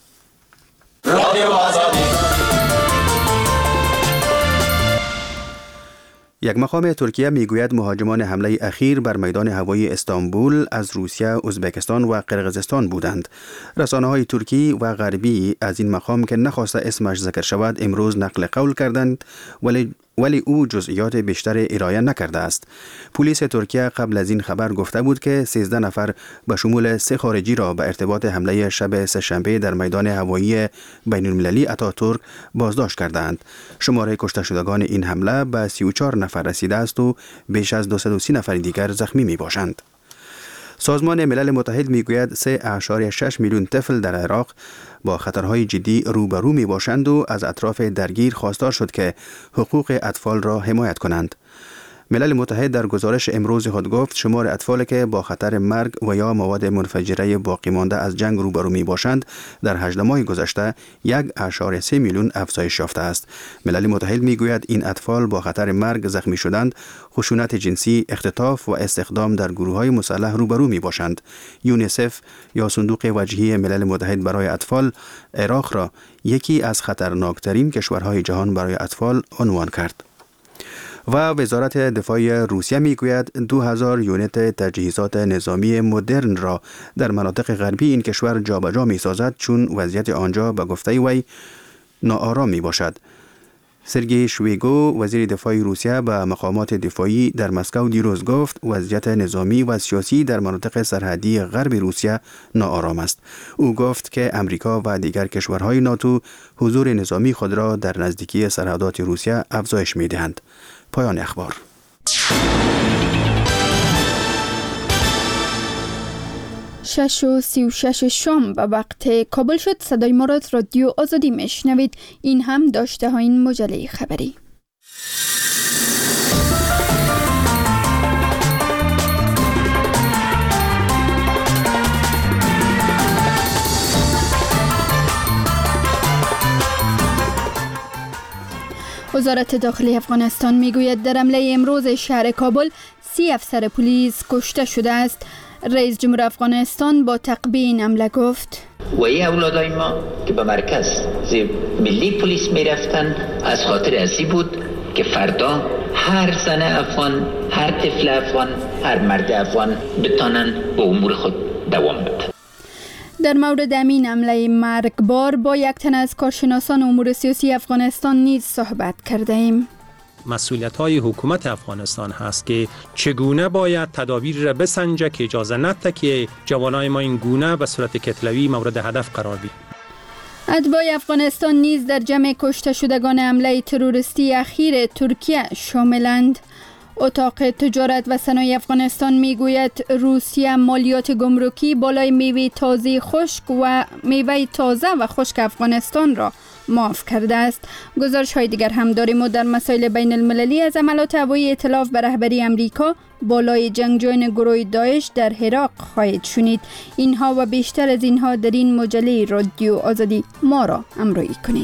یک مقام ترکیه میگوید مهاجمان حمله اخیر بر میدان هوایی استانبول از روسیه، ازبکستان و قرقیزستان بودند. رسانه‌های ترکی و غربی از این مقام که نخواسته اسمش ذکر شود امروز نقل قول کردند ولی ولی او جزئیات بیشتر ارائه نکرده است. پلیس ترکیه قبل از این خبر گفته بود که سیزده نفر به شمول سه خارجی را به ارتباط حمله شب سه‌شنبه در میدان هوایی بین المللی آتاتورک بازداشت کردند. شماره کشته شدگان این حمله به سی و چهار نفر رسیده است و بیش از دویست و سی نفر دیگر زخمی می باشند. سازمان ملل متحد میگوید سه ممیز شش میلیون طفل در عراق با خطرهای جدی روبرو می باشند و از اطراف درگیر خواستار شد که حقوق اطفال را حمایت کنند. ملل متحد در گزارش امروز خود گفت شمار اطفالی که با خطر مرگ و یا مواد منفجره باقی مانده از جنگ روبرو می باشند در هجده ماه گذشته یک ممیز سه میلیون افزایش یافته است. ملل متحد می گوید این اطفال با خطر مرگ، زخمی شدند، خشونت جنسی، اختطاف و استخدام در گروه‌های مسلح روبرو می باشند. یونیسف یا صندوق وجهی ملل متحد برای اطفال عراق را یکی از خطرناکترین کشورهای جهان برای اطفال عنوان کرد. و وزارت دفاع روسیه میگوید دو هزار یونیت تجهیزات نظامی مدرن را در مناطق غربی این کشور جابجا می سازد چون وضعیت آنجا به گفته وی ناآرام می باشد. سرگئی شویگو وزیر دفاع روسیه به مقامات دفاعی در مسکو دیروز گفت وضعیت نظامی و سیاسی در مناطق سرحدی غرب روسیه ناآرام است. او گفت که امریکا و دیگر کشورهای ناتو حضور نظامی خود را در نزدیکی سرحدات روسیه افزایش می دهند. پایان اخبار. شش و سی و شش شام به وقت کابل شد. صدای ما را از رادیو آزادی میشنوید. این هم داشته ها این مجله خبری. وزارت داخلی افغانستان میگوید در حمله امروز شهر کابل سی افسر پلیس کشته شده است. رئیس جمهور افغانستان با تعقیب این حمله گفت و این اولادای ما که به مرکز ملی پلیس میرفتن از خاطر ازی بود که فردا هر زن افغان، هر طفل افغان، هر مرد افغان بتانن به امور خود دوام بدن. در مورد امین حمله مرگبار با یک تن از کارشناسان امور سیاسی افغانستان نیز صحبت کرده ایم. مسئولیت‌های حکومت افغانستان هست که چگونه باید تدابیر را بسنجه که اجازه نده که جوانای ما این گونه به صورت کتلوی مورد هدف قرار گیرند. اتباع افغانستان نیز در جمع کشته شدگان حمله تروریستی اخیر ترکیه شاملند. اتاق تجارت و صنایع افغانستان میگوید روسیه مالیات گمرکی بالای میوه تازه خشک و میوه تازه و خشک افغانستان را معاف کرده است. گزارش های دیگر هم داریم و در مسائل بین المللی از عملات هوایی ائتلاف به رهبری امریکا بالای جنگجویان گروه داعش در عراق خواهید شنید. اینها و بیشتر از اینها در این مجله رادیو آزادی. ما را همراهی کنید.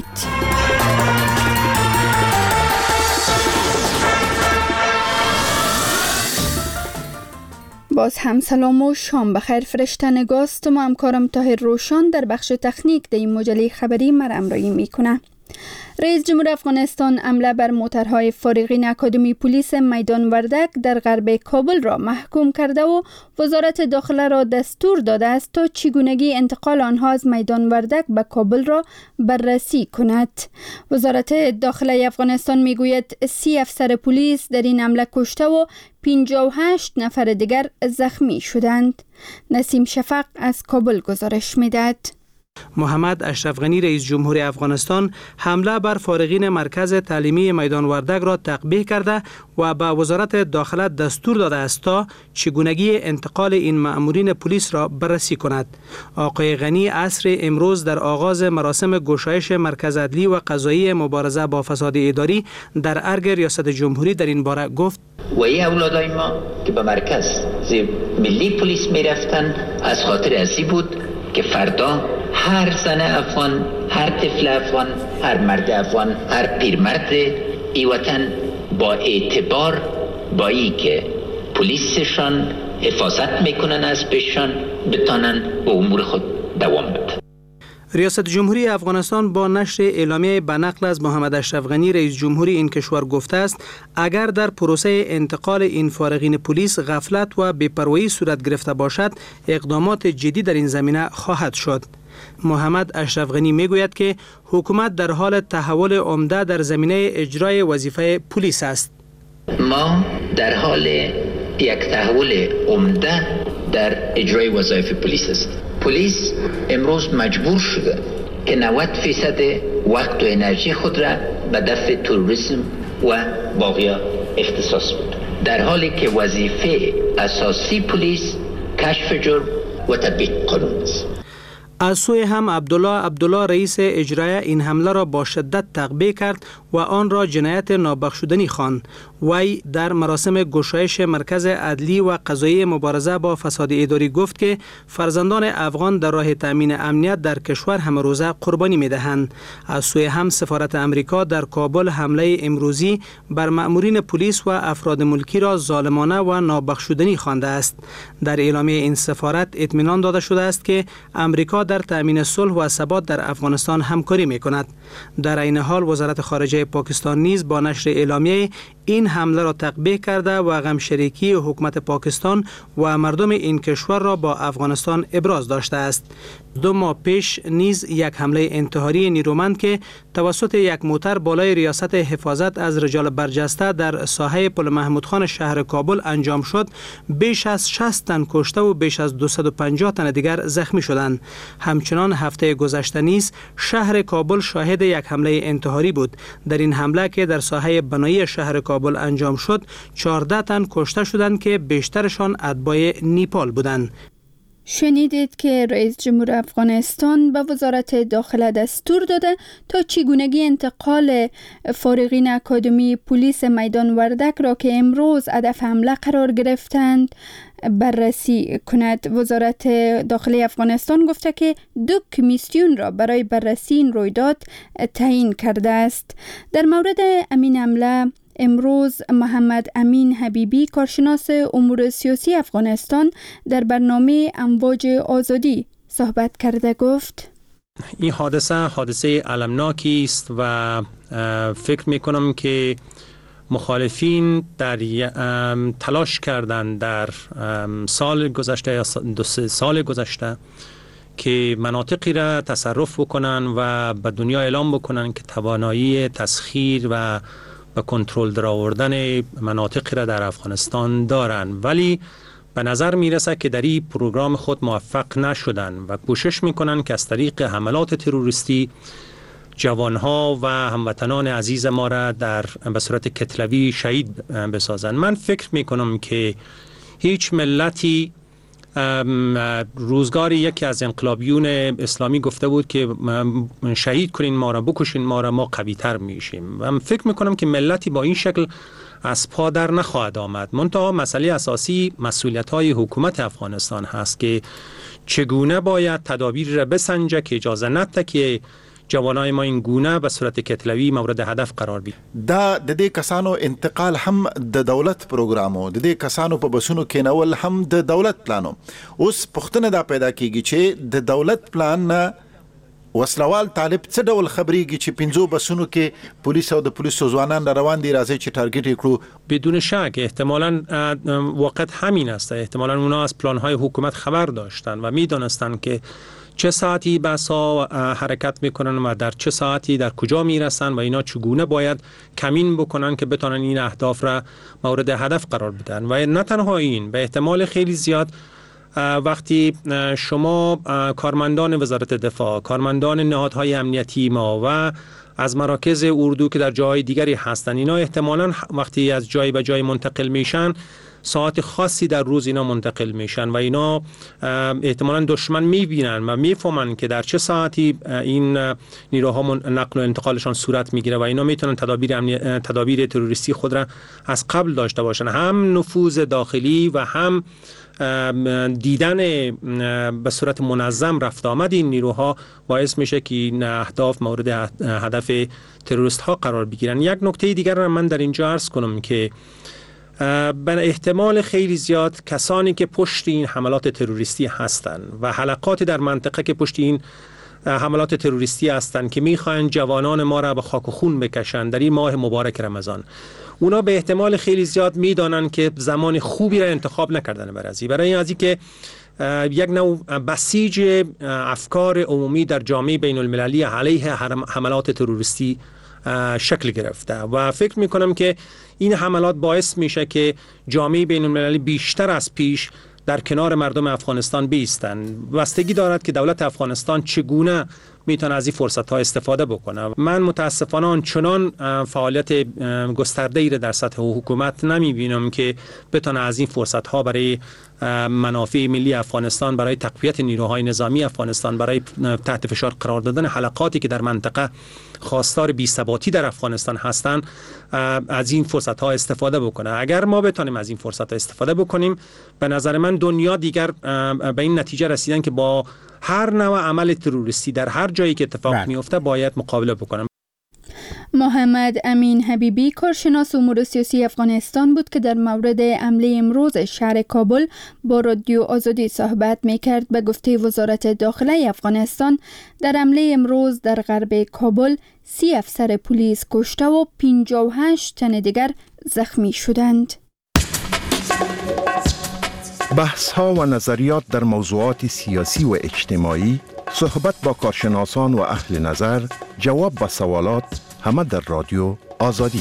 باز هم سلام و شام بخیر. فرشته نگاست و همکارم طاهر روشن در بخش تکنیک در این مجله خبری مرا همراهی میکنه. رئیس جمهور افغانستان حمله بر موترهای فارغین اکادمی پلیس میدان وردک در غرب کابل را محکوم کرده و وزارت داخله را دستور داده است تا چگونگی انتقال آنها از میدان وردک به کابل را بررسی کند. وزارت داخله افغانستان میگوید سی افسر پلیس در این حمله کشته و پنجاه و هشت نفر دیگر زخمی شدند. نسیم شفق از کابل گزارش میدهد. محمد اشرف غنی رئیس جمهور افغانستان حمله بر فارغین مرکز تعلیمی میدان وردک را تقبیح کرده و به وزارت داخله دستور داده است تا چگونگی انتقال این مأمورین پلیس را بررسی کند. آقای غنی عصر امروز در آغاز مراسم گشایش مرکز عدلی و قضایی مبارزه با فساد اداری در ارگ ریاست جمهوری در این باره گفت: و این اولادای ما که به مرکز ملی پلیس می رفتن از خاطر ازی بود که فردا هر زن افغان، هر طفل افغان، هر مرد افغان، هر پیرمرد ای وطن با اعتبار با ای که پلیسشان حفاظت میکنن از بشان بتانن به امور خود دوام بدن. ریاست جمهوری افغانستان با نشر اعلامیه به نقل از محمد اشرف غنی رئیس جمهوری این کشور گفته است اگر در پروسه انتقال این فارغین پلیس غفلت و بی‌پروایی صورت گرفته باشد اقدامات جدی در این زمینه خواهد شد. محمد اشرف غنی میگوید که حکومت در حال تحول عمده در زمینه اجرای وظیفه پلیس است. ما در حال یک تحول عمده در اجرای وظایف پلیس است. پلیس امروز مجبور شده که نود فیصد وقت و انرژی خود را به دفع تروریسم و باقیا اختصاص بده، در حالی که وظیفه اساسی پلیس کشف جرم و تطبیق قانون است. از سوی هم عبدالله عبدالله رئیس اجرایی این حمله را با شدت تقبیح کرد و آن را جنایت نابخشودنی خواند. وی در مراسم گشایش مرکز عدلی و قضایی مبارزه با فساد اداری گفت که فرزندان افغان در راه تامین امنیت در کشور همه روزه قربانی می‌دهند. از سوی هم سفارت امریکا در کابل حمله امروزی بر مأمورین پلیس و افراد ملکی را ظالمانه و نابخشودنی خوانده است. در اعلامیه این سفارت اطمینان داده شده است که امریکا در تامین صلح و ثبات در افغانستان همکاری می‌کند. در این حال وزارت خارجه پاکستان نیز با نشر اعلامیه این حمله را تقبیح کرده و غمشریکی حکومت پاکستان و مردم این کشور را با افغانستان ابراز داشته است. دو ماه پیش نیز یک حمله انتحاری نیرومند که توسط یک موتر بالای ریاست حفاظت از رجال برجسته در ساحه پل محمود خان شهر کابل انجام شد. بیش از شصت تن کشته و بیش از دویست و پنجاه تن دیگر زخمی شدند. همچنان هفته گذشته نیز شهر کابل شاهد یک حمله انتحاری بود. در این حمله که در ساحه بنایی شهر کابل انجام شد، چهارده تن کشته شدند که بیشترشان اتباع نیپال بودند. شنیدید که رئیس جمهور افغانستان به وزارت داخله دستور داده تا چگونگی انتقال فارغین اکادمی پلیس میدان وردک را که امروز هدف حمله قرار گرفتند بررسی کند. وزارت داخلی افغانستان گفته که دو کمیسیون را برای بررسی این رویداد تعیین کرده است. در مورد امین حمله امروز محمد امین حبیبی کارشناس امور سیاسی افغانستان در برنامه امواج آزادی صحبت کرده گفت: این حادثه حادثه المناکی است و فکر می کنم که مخالفین در تلاش کردند در سال گذشته یا دو سه سال گذشته که مناطقی را تصرف بکنن و به دنیا اعلام بکنن که توانایی تسخیر و به کنترل در آوردن مناطقی را در افغانستان دارند، ولی به نظر میرسه که در این پروگرام خود موفق نشدن و کوشش میکنن که از طریق حملات تروریستی جوانها و هموطنان عزیز ما را در به صورت کتلوی شهید بسازن. من فکر میکنم که هیچ ملتی روزگاری یکی از انقلابیون اسلامی گفته بود که شهید کنین ما را، بکشین ما را، ما قوی تر میشیم. و فکر میکنم که ملتی با این شکل از پا در نخواهد آمد. منتها مسئله اساسی مسئولیت های حکومت افغانستان هست که چگونه باید تدابیر را بسنجه که اجازه نده که جوانای ما این گونه به صورت کتلوی مورد هدف قرار بي. دا د دې کسانو انتقال هم د دولت پروګرامو، د دې کسانو په بسونو کېنول هم د دولت پلانو. اوس پښتنه دا پیدا کیږي چې د دولت پلان نه وسلوال طالب څه ډول خبريږي چې پنځو بسونو کې پولیس او د پولیسو ځوانان روان دي راځي چې ټارګټ کړو. بدون شک احتمالاً وقت همین است. احتمالاً اونا از پلان‌های حکومت خبر داشتن و می‌دانستند که چه ساعتی بسا حرکت میکنن و در چه ساعتی در کجا میرسن و اینا چگونه باید کمین بکنن که بتونن این اهداف را مورد هدف قرار بدن. و نه تنها این، به احتمال خیلی زیاد وقتی شما کارمندان وزارت دفاع، کارمندان نهادهای امنیتی ما و از مراکز اردو که در جای دیگری هستن، اینا احتمالاً وقتی از جای به جای منتقل میشن ساعت خاصی در روز اینا منتقل میشن و اینا احتمالاً دشمن میبینن و میفهمن که در چه ساعتی این نیروها نقل و انتقالشان صورت میگیره و اینا میتونن تدابیر امنی... تدابیر تروریستی خود را از قبل داشته باشن. هم نفوذ داخلی و هم دیدن به صورت منظم رفت آمد این نیروها باعث میشه که این اهداف مورد هدف تروریست ها قرار بگیرن. یک نکته دیگر را من در اینجا عرض کنم که به احتمال خیلی زیاد کسانی که پشت این حملات تروریستی هستند و حلقات در منطقه که پشت این حملات تروریستی هستند که میخواهند جوانان ما را به خاک و خون بکشند در این ماه مبارک رمضان، اونا به احتمال خیلی زیاد میدانند که زمان خوبی را انتخاب نکردن برای برای از اینکه یک نوع بسیج افکار عمومی در جامعه بین المللی علیه حملات تروریستی شکل گرفته و فکر میکنم که این حملات باعث میشه که جامعه بین المللی بیشتر از پیش در کنار مردم افغانستان بیستن. بستگی دارد که دولت افغانستان چگونه میتونه از این فرصت ها استفاده بکنه. من متاسفانه آنچنان فعالیت گسترده ای در سطح حکومت نمیبینم که بتونه از این فرصت ها برای منافع ملی افغانستان، برای تقویت نیروهای نظامی افغانستان، برای تحت فشار قرار دادن حلقاتی که در منطقه خواستار بی‌ثباتی در افغانستان هستند از این فرصت ها استفاده بکنه. اگر ما بتونیم از این فرصت ها استفاده بکنیم، به نظر من دنیا دیگر به این نتیجه رسیدن که با هر نوع عمل تروریستی در هر جایی که اتفاق میفته باید مقابله بکنم. محمد امین حبیبی، کارشناس امور سیاسی افغانستان بود که در مورد حمله امروز شهر کابل با رادیو آزادی صحبت میکرد. به گفته وزارت داخله افغانستان، در حمله امروز در غرب کابل سی افسر پلیس کشته و پنجاه و هشت تن دیگر زخمی شدند. بحث ها و نظریات در موضوعات سیاسی و اجتماعی، صحبت با کارشناسان و اهل نظر، جواب به سوالات، همه در رادیو آزادی.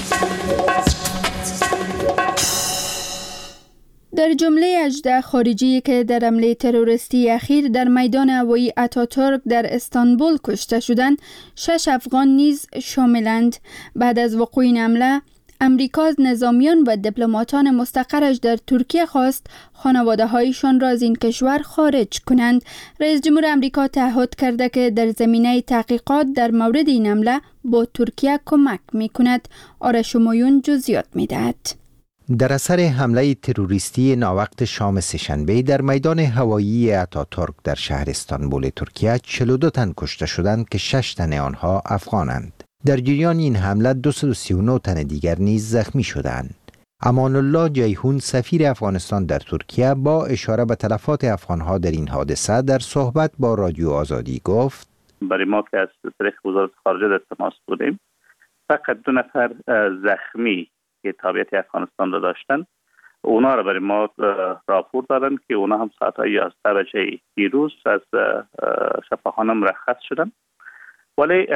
در جمله هجده خارجی که در حمله تروریستی اخیر در میدان هوایی اتاتورک در استانبول کشته شدند، شش افغان نیز شاملند. بعد از وقوع این حمله، امریکا از نظامیان و دیپلماتان مستقرش در ترکیه خواست خانواده هایشان را از این کشور خارج کنند. رئیس جمهور امریکا تعهد کرده که در زمینه تحقیقات در مورد این حمله با ترکیه کمک می کند. آرش همایون جزئیات می دهد. در اثر حمله تروریستی ناوقت شام سه‌شنبه در میدان هوایی اتاتورک در شهر استانبول ترکیه چهل و دو تن کشته شدند که شش تن آنها افغانند. در جریان این حمله دویست و سی و نه تن دیگر نیز زخمی شدند. امان الله جیهون، سفیر افغانستان در ترکیه، با اشاره به تلفات افغانها در این حادثه در صحبت با رادیو آزادی گفت: برای ما که از طریق وزارت خارجه در تماس بودیم، فقط دو نفر زخمی که تابعیت افغانستان را داشتن، اونا را برای ما راپور دادن که اونا هم ساعت یازده بجه دیروز از شفاخانه مرخص شدن. ولی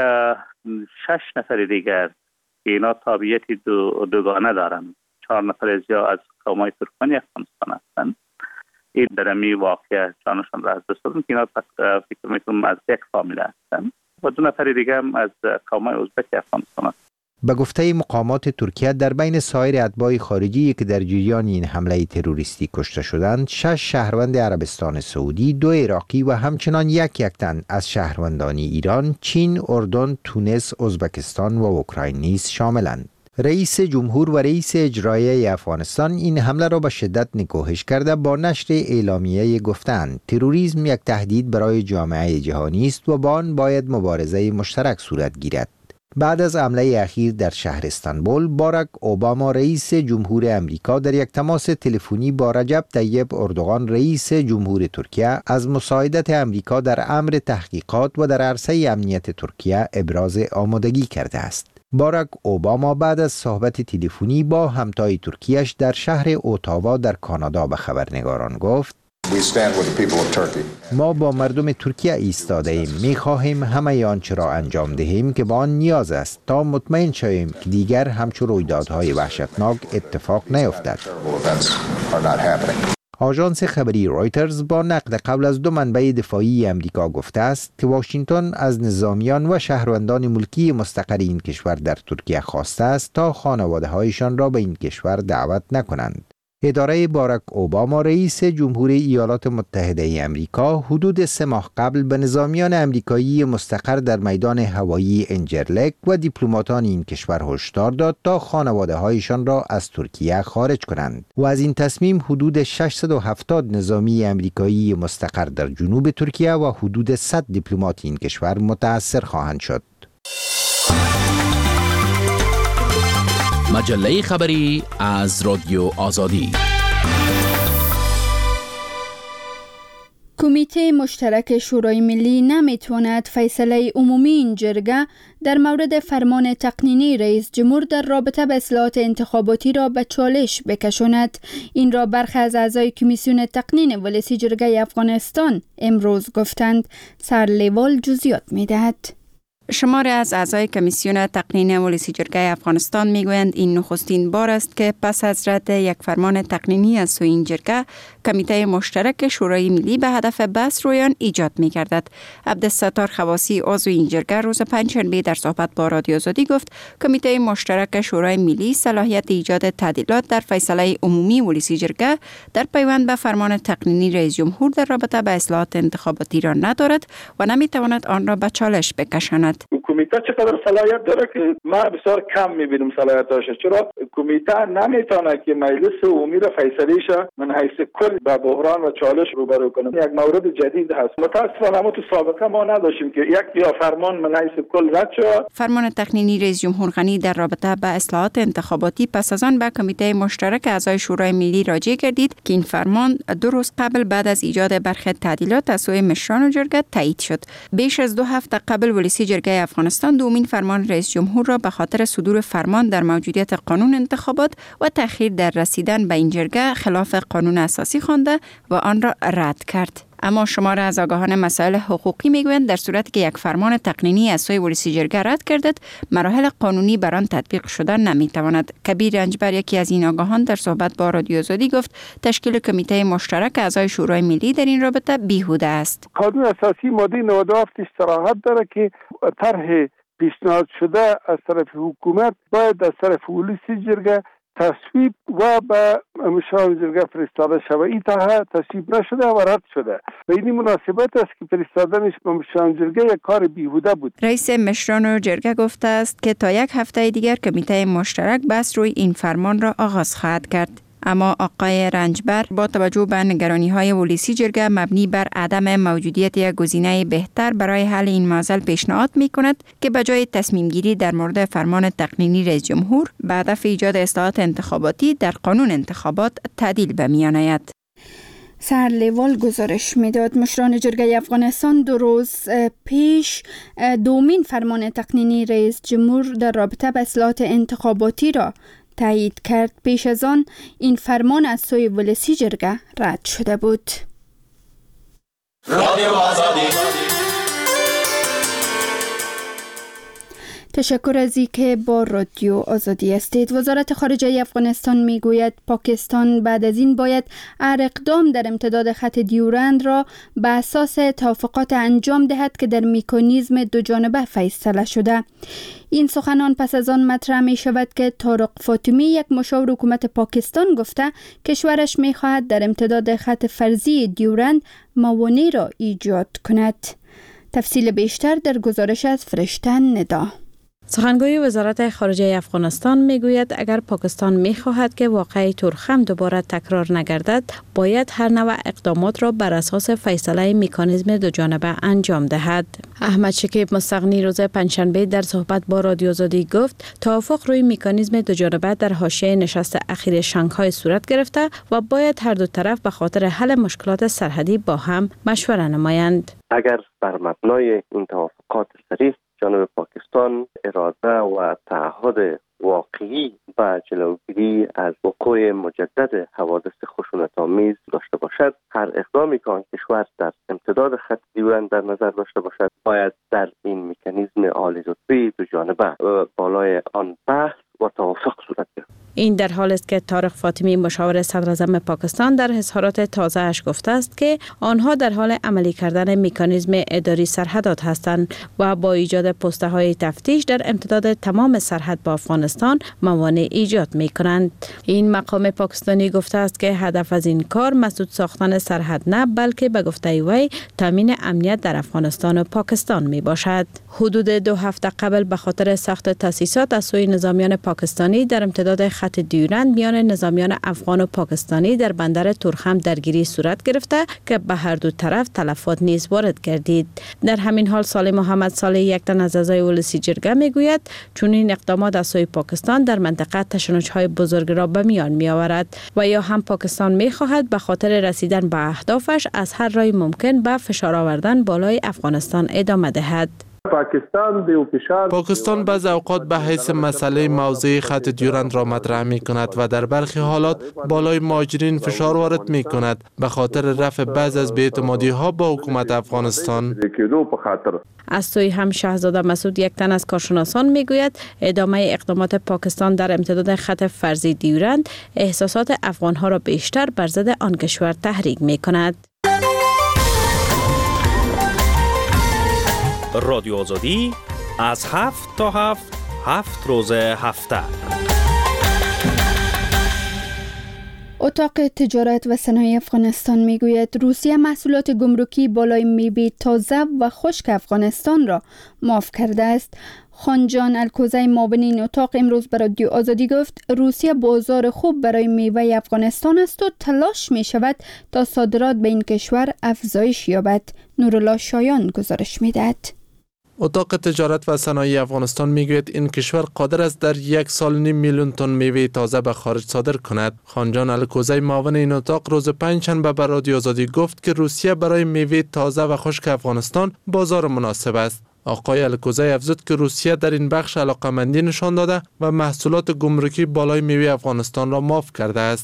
شش نفر دیگر که اینا تابعیت دو دوگانه دارن، چهار نفر از یا از قومای ترکمنی افغانستان هستند، این در امی واقع جانشان را از دست دادن که اینا فکر میکنم از یک فامیل هستند و دو نفر دیگر هم از قومای ازبک افغانستان هستند. به گفته مقامات ترکیه، در بین سایر اتباع خارجی که در جریان این حمله تروریستی کشته شدند، شش شهروند عربستان سعودی، دو عراقی و همچنان یک یک تن از شهروندان ایران، چین، اردن، تونس، ازبکستان و اوکراین نیز شاملند. رئیس جمهور و رئیس اجرایی افغانستان این حمله را به شدت نکوهش کرده با نشر اعلامیه گفتند تروریسم یک تهدید برای جامعه جهانی است و با آن باید مبارزه مشترک صورت گیرد. بعد از حمله اخیر در شهر استانبول، باراک اوباما رئیس جمهور امریکا در یک تماس تلفنی با رجب طیب اردوغان رئیس جمهور ترکیه از مساعدت امریکا در امر تحقیقات و در عرصه امنیت ترکیه ابراز آمادگی کرده است. باراک اوباما بعد از صحبت تلفنی با همتای ترکیه‌اش در شهر اوتاوا در کانادا به خبرنگاران گفت: ما با مردم ترکیه ایستاده ایم. می خواهیم همه آنچه را انجام دهیم که با آن نیاز است تا مطمئن شویم که دیگر همچون رویدادهای وحشتناک اتفاق نیفتد. آژانس خبری رویترز با نقد قبل از دو منبع دفاعی امریکا گفته است که واشنگتن از نظامیان و شهروندان ملکی مستقر این کشور در ترکیه خواسته است تا خانواده‌هایشان را به این کشور دعوت نکنند. اداره باراک اوباما رئیس جمهوری ایالات متحده ای امریکا حدود سه ماه قبل به نظامیان امریکایی مستقر در میدان هوایی انجرلک و دیپلماتان این کشور هشدار داد تا خانواده‌هایشان را از ترکیه خارج کنند و از این تصمیم حدود ششصد و هفتاد نظامی امریکایی مستقر در جنوب ترکیه و حدود صد دیپلمات این کشور متأثر خواهند شد. مجله خبری از رادیو آزادی. کمیته مشترک شورای ملی نمیتواند فیصله عمومی این جرگه در مورد فرمان تقنینی رئیس جمهور در رابطه به اصلاحات انتخاباتی را به چالش بکشاند. این را برخی از اعضای کمیسیون تقنین ولسی جرگه افغانستان امروز گفتند. سرلیوال جزئیات میدهد. شماری از اعضای کمیسیون تقنین ولسی جرگه افغانستان میگویند این نخستین بار است که پس از رد یک فرمان تقنینی از سوی این جرگه کمیته مشترک شورای ملی به هدف بحث روی آن ایجاد می‌گردد. عبدالستار خواسی عضو این جرگه روز پنجشنبه در صحبت با رادیو آزادی گفت کمیته مشترک شورای ملی صلاحیت ایجاد تعدیلات در فیصله عمومی ولسی جرگه در پیوند به فرمان تقنینی رئیس جمهور در رابطه به اصلاحات انتخاباتی را ندارد و نمی‌تواند آن را به چالش بکشاند. کمیته چقدر صلاحیت داره که ما بسیار کم می‌بینیم صلاحیتاش. چرا کمیته نمیتونه که مجلس عمومی را فیصله شه من حیث کل با بحران و چالش روبرو کنه. یک مورد جدید هست. متأسفانه ما تو سابقه ما نداشتیم که یک یا فرمان من حیث کل رد شد. فرمان تقنینی رئیس جمهور غنی در رابطه با اصلاحات انتخاباتی پس از آن به کمیته مشترک اعضای شورای ملی راجع گردید که این فرمان دو روز قبل بعد از ایجاد برخی تعدیلات از سوی مشران جرگه تایید شد. بیش از دو هفته قبل ولسی جرگه افغانستان دومین فرمان رئیس جمهور را به خاطر صدور فرمان در موجودیت قانون انتخابات و تأخیر در رسیدن به این جرگه خلاف قانون اساسی خوانده و آن را رد کرد. اما شمار از آگاهان مسائل حقوقی میگویند در صورتی که یک فرمان تقنینی از سوی ولسی جرگه رد گردد مراحل قانونی بر آن تطبیق شدن نمیتواند. کبیر رنجبر یکی از این آگاهان در صحبت با رادیو آزادی گفت تشکیل کمیته مشترک اعضای شورای ملی در این رابطه بیهوده است. قانون اساسی ماده نود و هفت صراحت داره که طرح پیشنهاد شده از طرف حکومت باید از طرف ولسی جرگه تصویب و به مشران جرگه فرستاده شود. این طرح تصویب نشده و رد شده و این مناسبت است که فرستادنش به مشران جرگه یک کار بیهوده بود. رئیس مشران جرگه گفته است که تا یک هفته دیگر کمیته مشترک بحث روی این فرمان را آغاز خواهد کرد. اما آقای رنجبر با توجه به نگرانی‌های ولسی جرگه مبنی بر عدم موجودیت یک گزینه بهتر برای حل این معضل پیشنهاد می‌کند که به جای تصمیم گیری در مورد فرمان تقنینی رئیس جمهور به هدف ایجاد اصلاحات انتخاباتی در قانون انتخابات تعدیل به میان آید. سرلیوال گزارش میداد. مشران جرگه افغانستان دو روز پیش دومین فرمان تقنینی رئیس جمهور در رابطه با اصلاحات انتخاباتی را تایید کرد. پیش از آن این فرمان از سوی ولسی جرگه رد شده بود. رادیو آزادی. تشکر از اینکه با رادیو آزادی هستید. وزارت خارجه افغانستان میگوید پاکستان بعد از این باید هر اقدام در امتداد خط دیورند را به اساس توافقات انجام دهد که در مکانیزم دو جانبه فیصله شده. این سخنان پس از آن مطرح می شود که طارق فاطمی یک مشاور حکومت پاکستان گفته کشورش می خواهد در امتداد خط فرضی دیورند موانع را ایجاد کند. تفصیل بیشتر در گزارش از فرشته ندا. سخنگوی وزارت خارجه افغانستان میگوید اگر پاکستان میخواهد که واقعه تورخم دوباره تکرار نگردد باید هر نوع اقدامات را بر اساس فیصله مکانیزم دو جانبه انجام دهد. احمد شکیب مستغنی روز پنجشنبه در صحبت با رادیو آزادی گفت توافق روی مکانیزم دو جانبه در حاشیه نشست اخیر شانگهای صورت گرفته و باید هر دو طرف به خاطر حل مشکلات سرحدی با هم مشوره نمایند. اگر بر مبنای این توافقات صریح جانب پاکستان اراده و تعهد واقعی و جلوگیری از وقوع مجدد حوادث خشونت‌آمیز داشته باشد، هر اقدامی که آن کشور در امتداد خط دیورند در نظر داشته باشد باید در این مکانیزم عالی رتبه دو جانبه بالای آن بحث و توافق صورت گیرد. این در حال است که طارق فاطمی مشاور صدر اعظم پاکستان در اظهارات تازه اش گفته است که آنها در حال عملی کردن مکانیزم اداری سرحدات هستند و با ایجاد پسته های تفتیش در امتداد تمام سرحد با افغانستان موانع ایجاد می کنند. این مقام پاکستانی گفته است که هدف از این کار مسدود ساختن سرحد نه بلکه به گفته وی تامین امنیت در افغانستان و پاکستان می باشد. حدود دو هفته قبل به خاطر ساخت تاسیسات از سوی نظامیان پاکستانی در امتداد خط دیورند میان نظامیان افغان و پاکستانی در بندر تورخم درگیری صورت گرفته که به هر دو طرف تلفات نیز وارد گردید. در همین حال صالح محمد صالح یک تن از اعضای ولسی جرگه میگوید چون این اقدامات از سوی پاکستان در منطقه تشنج‌های بزرگ را به میان می آورد و یا هم پاکستان می خواهد به خاطر رسیدن به اهدافش از هر راه ممکن به فشار آوردن بالای افغانستان ادامه دهد. پاکستان پاکستان بعض اوقات به حیث مسئله موضوعی خط دیورند را مطرح می کند و در برخی حالات بالای مهاجرین فشار وارد می کند به خاطر رفع بعض از بی‌اعتمادی ها با حکومت افغانستان. از سوی هم شاهزاده مسعود یک تن از کارشناسان می گوید ادامه اقدامات پاکستان در امتداد خط فرضی دیورند احساسات افغان ها را بیشتر بر ضد آن کشور تحریک می کند. رادیو آزادی از هفت تا هفت هفت روز هفته. اتاق تجارت و صنایع افغانستان میگوید روسیه محصولات گمرکی بالای میوه تازه و خشک افغانستان را معاف کرده است. خانجان الکوزی معاون این اتاق امروز به رادیو آزادی گفت روسیه بازار خوب برای میوه افغانستان است و تلاش می شود تا صادرات به این کشور افزایش یابد. نورالله شایان گزارش میدهد. اتاق تجارت و صنایع افغانستان میگوید این کشور قادر است در یک سال نیم میلیون تن میوه تازه به خارج صادر کند. خانجان الکوزی معاون این اتاق روز پنجشنبه به رادیو آزادی گفت که روسیه برای میوه تازه و خشک افغانستان بازار مناسب است. آقای الکوزی افزود که روسیه در این بخش علاقمندی نشان داده و محصولات گمرکی بالای میوه افغانستان را معاف کرده است.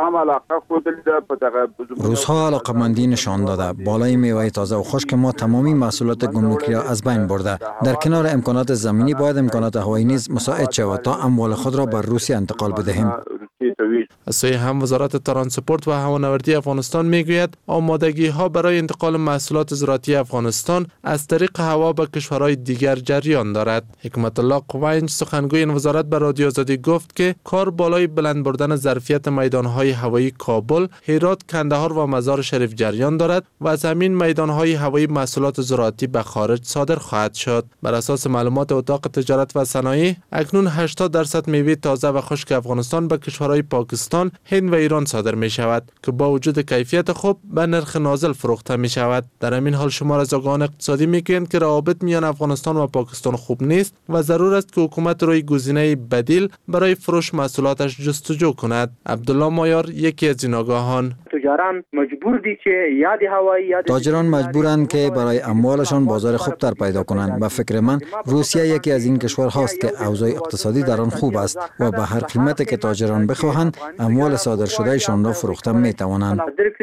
روس‌ها علاقمندی نشان داده بالای میوه تازه و خشک ما تمامی محصولات گمرکی را از بین برده. در کنار امکانات زمینی باید امکانات هوایی نیز مساعد شود تا اموال خود را بر روسیه انتقال بدهیم. از سوی هم وزارت ترانسپورت و هوانوردی افغانستان میگوید آمادگی ها برای انتقال محصولات زراعتی افغانستان از طریق هوا به کشورهای دیگر جریان دارد. حکمت الله قوینج سخنگوی این وزارت به رادیو آزادی گفت که کار بالای بلند بردن ظرفیت میدانهای هوایی کابل، هرات، کندهار و مزار شریف جریان دارد و از همین میدانهای هوایی محصولات زراعتی به خارج صادر خواهد شد. بر اساس معلومات اتاق تجارت و صنایع اکنون هشتاد درصد میوه تازه و خشک افغانستان به کشورهای پاکستان، هند و ایران صادر می شود که با وجود کیفیت خوب به نرخ نازل فروخته می شود. در همین حال شمار از آگاهان اقتصادی میگویند که روابط میان افغانستان و پاکستان خوب نیست و ضرور است که حکومت روی گزینه بدیل برای فروش محصولاتش جستجو کند. عبدالله مایار یکی از این آگاهان: تجاران مجبور دی که یاد هوایی یاد تاجران مجبورند که برای اموالشان بازار خوبتر پیدا کنند. به فکر من روسیه یکی از این کشورهاست که اوضاع اقتصادی در آن خوب است و به هر قیمتی که تاجران بخواهند اموال صادر شدهشان را فروخته می توانند.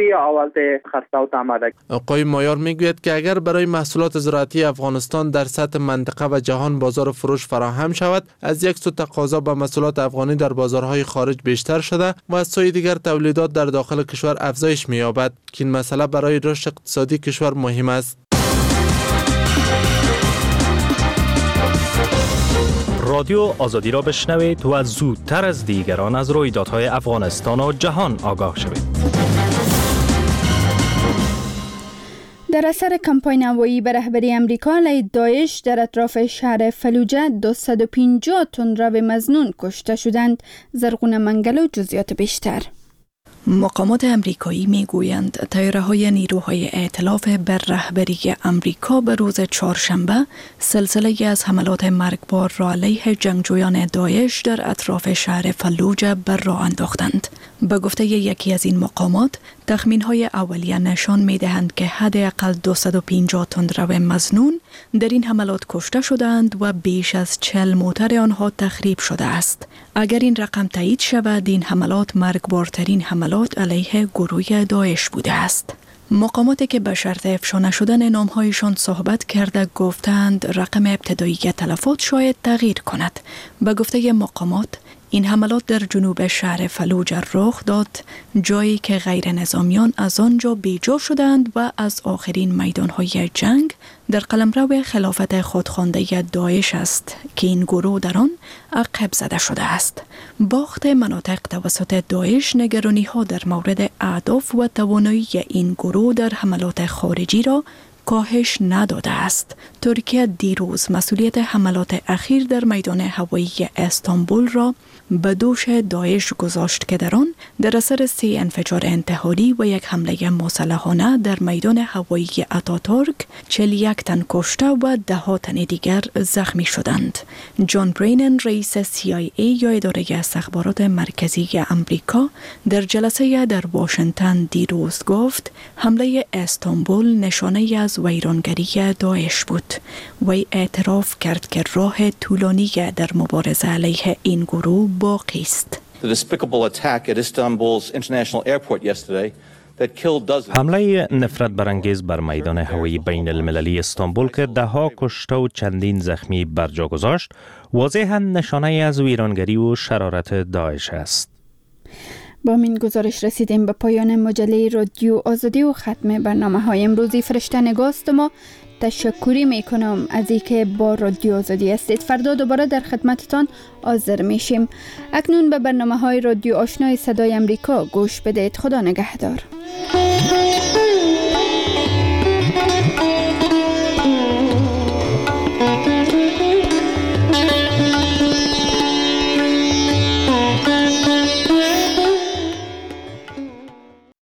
آقای مایار میگوید که اگر برای محصولات زراعتی افغانستان در سطح منطقه و جهان بازار فروش فراهم شود، از یک سو تقاضا به محصولات افغانی در بازارهای خارج بیشتر شده و از سوی دیگر تولیدات در داخل کشور افزایش می‌یابد که این مسئله برای رشد اقتصادی کشور مهم است. رادیو آزادی را بشنوید و زودتر از دیگران از رویدادهای افغانستان و جهان آگاه شوید. در اثر کمپاین هوایی به رهبری امریکا علیه داعش در اطراف شهر فلوجه دویست و پنجاه تندرو مظنون کشته شدند. زرغون منگل و جزئیات بیشتر. مقامات امریکایی میگویند طیاره‌های نیروهای ائتلاف بر رهبری امریکا به روز چهارشنبه سلسله از حملات مرگبار را علیه جنگجویان داعش در اطراف شهر فلوجه بر راه انداختند. به گفته یکی از این مقامات، تخمین‌های اولیه نشان می‌دهند که حداقل دویست و پنجاه تندرو مظنون در این حملات کشته شدند و بیش از چهل موتر آنها تخریب شده است. اگر این رقم تایید شود، این حملات مرگبارترین حملات علیه گروه داعش بوده است. مقاماتی که به شرط افشا نشدن نام‌هایشان صحبت کرده گفتند رقم ابتدایی تلفات شاید تغییر کند. به گفته مقامات، این حملات در جنوب شهر فلوجه رخ داد، جایی که غیر نظامیان از آنجا بیجا شدند و از آخرین میدانهای جنگ در قلمرو خلافت خودخوانده داعش است که این گروه در آن عقب زده شده است. باخت مناطق توسط داعش نگرانی ها در مورد اهداف و توانایی این گروه در حملات خارجی را کاهش نداده است. ترکیه دیروز مسئولیت حملات اخیر در میدان هوایی استانبول را به دوش داعش گذاشت که در آن در اثر سه انفجار انتحاری و یک حمله مسلحانه در میدان هوایی آتاتورک چهل و یک تن کشته و ده ها تن دیگر زخمی شدند. جان برینن رئیس سی آی ای یا اداره استخبارات مرکزی امریکا در جلسه در واشنگتن دیروز گفت حمله استانبول نشانه از ویرانگری داعش بود. وی اعتراف کرد که راه طولانی در مبارزه علیه این گروه باقی است. حمله نفرت برانگیز بر میدان هوایی بین المللی استانبول که ده ها کشته و چندین زخمی برجا گذاشت، واضحاً نشانه از ویرانگری و شرارت داعش است. با این گزارش رسیدیم به پایان مجله رادیو آزادی و ختم برنامه های امروزی. فرشته نگاست ما تشکری میکنم از اینکه با رادیو آزادی هستید. فردا دوباره در خدمتتان حاضر میشیم. اکنون به برنامه های رادیو آشنای صدای امریکا گوش بدید. خدا نگهدار.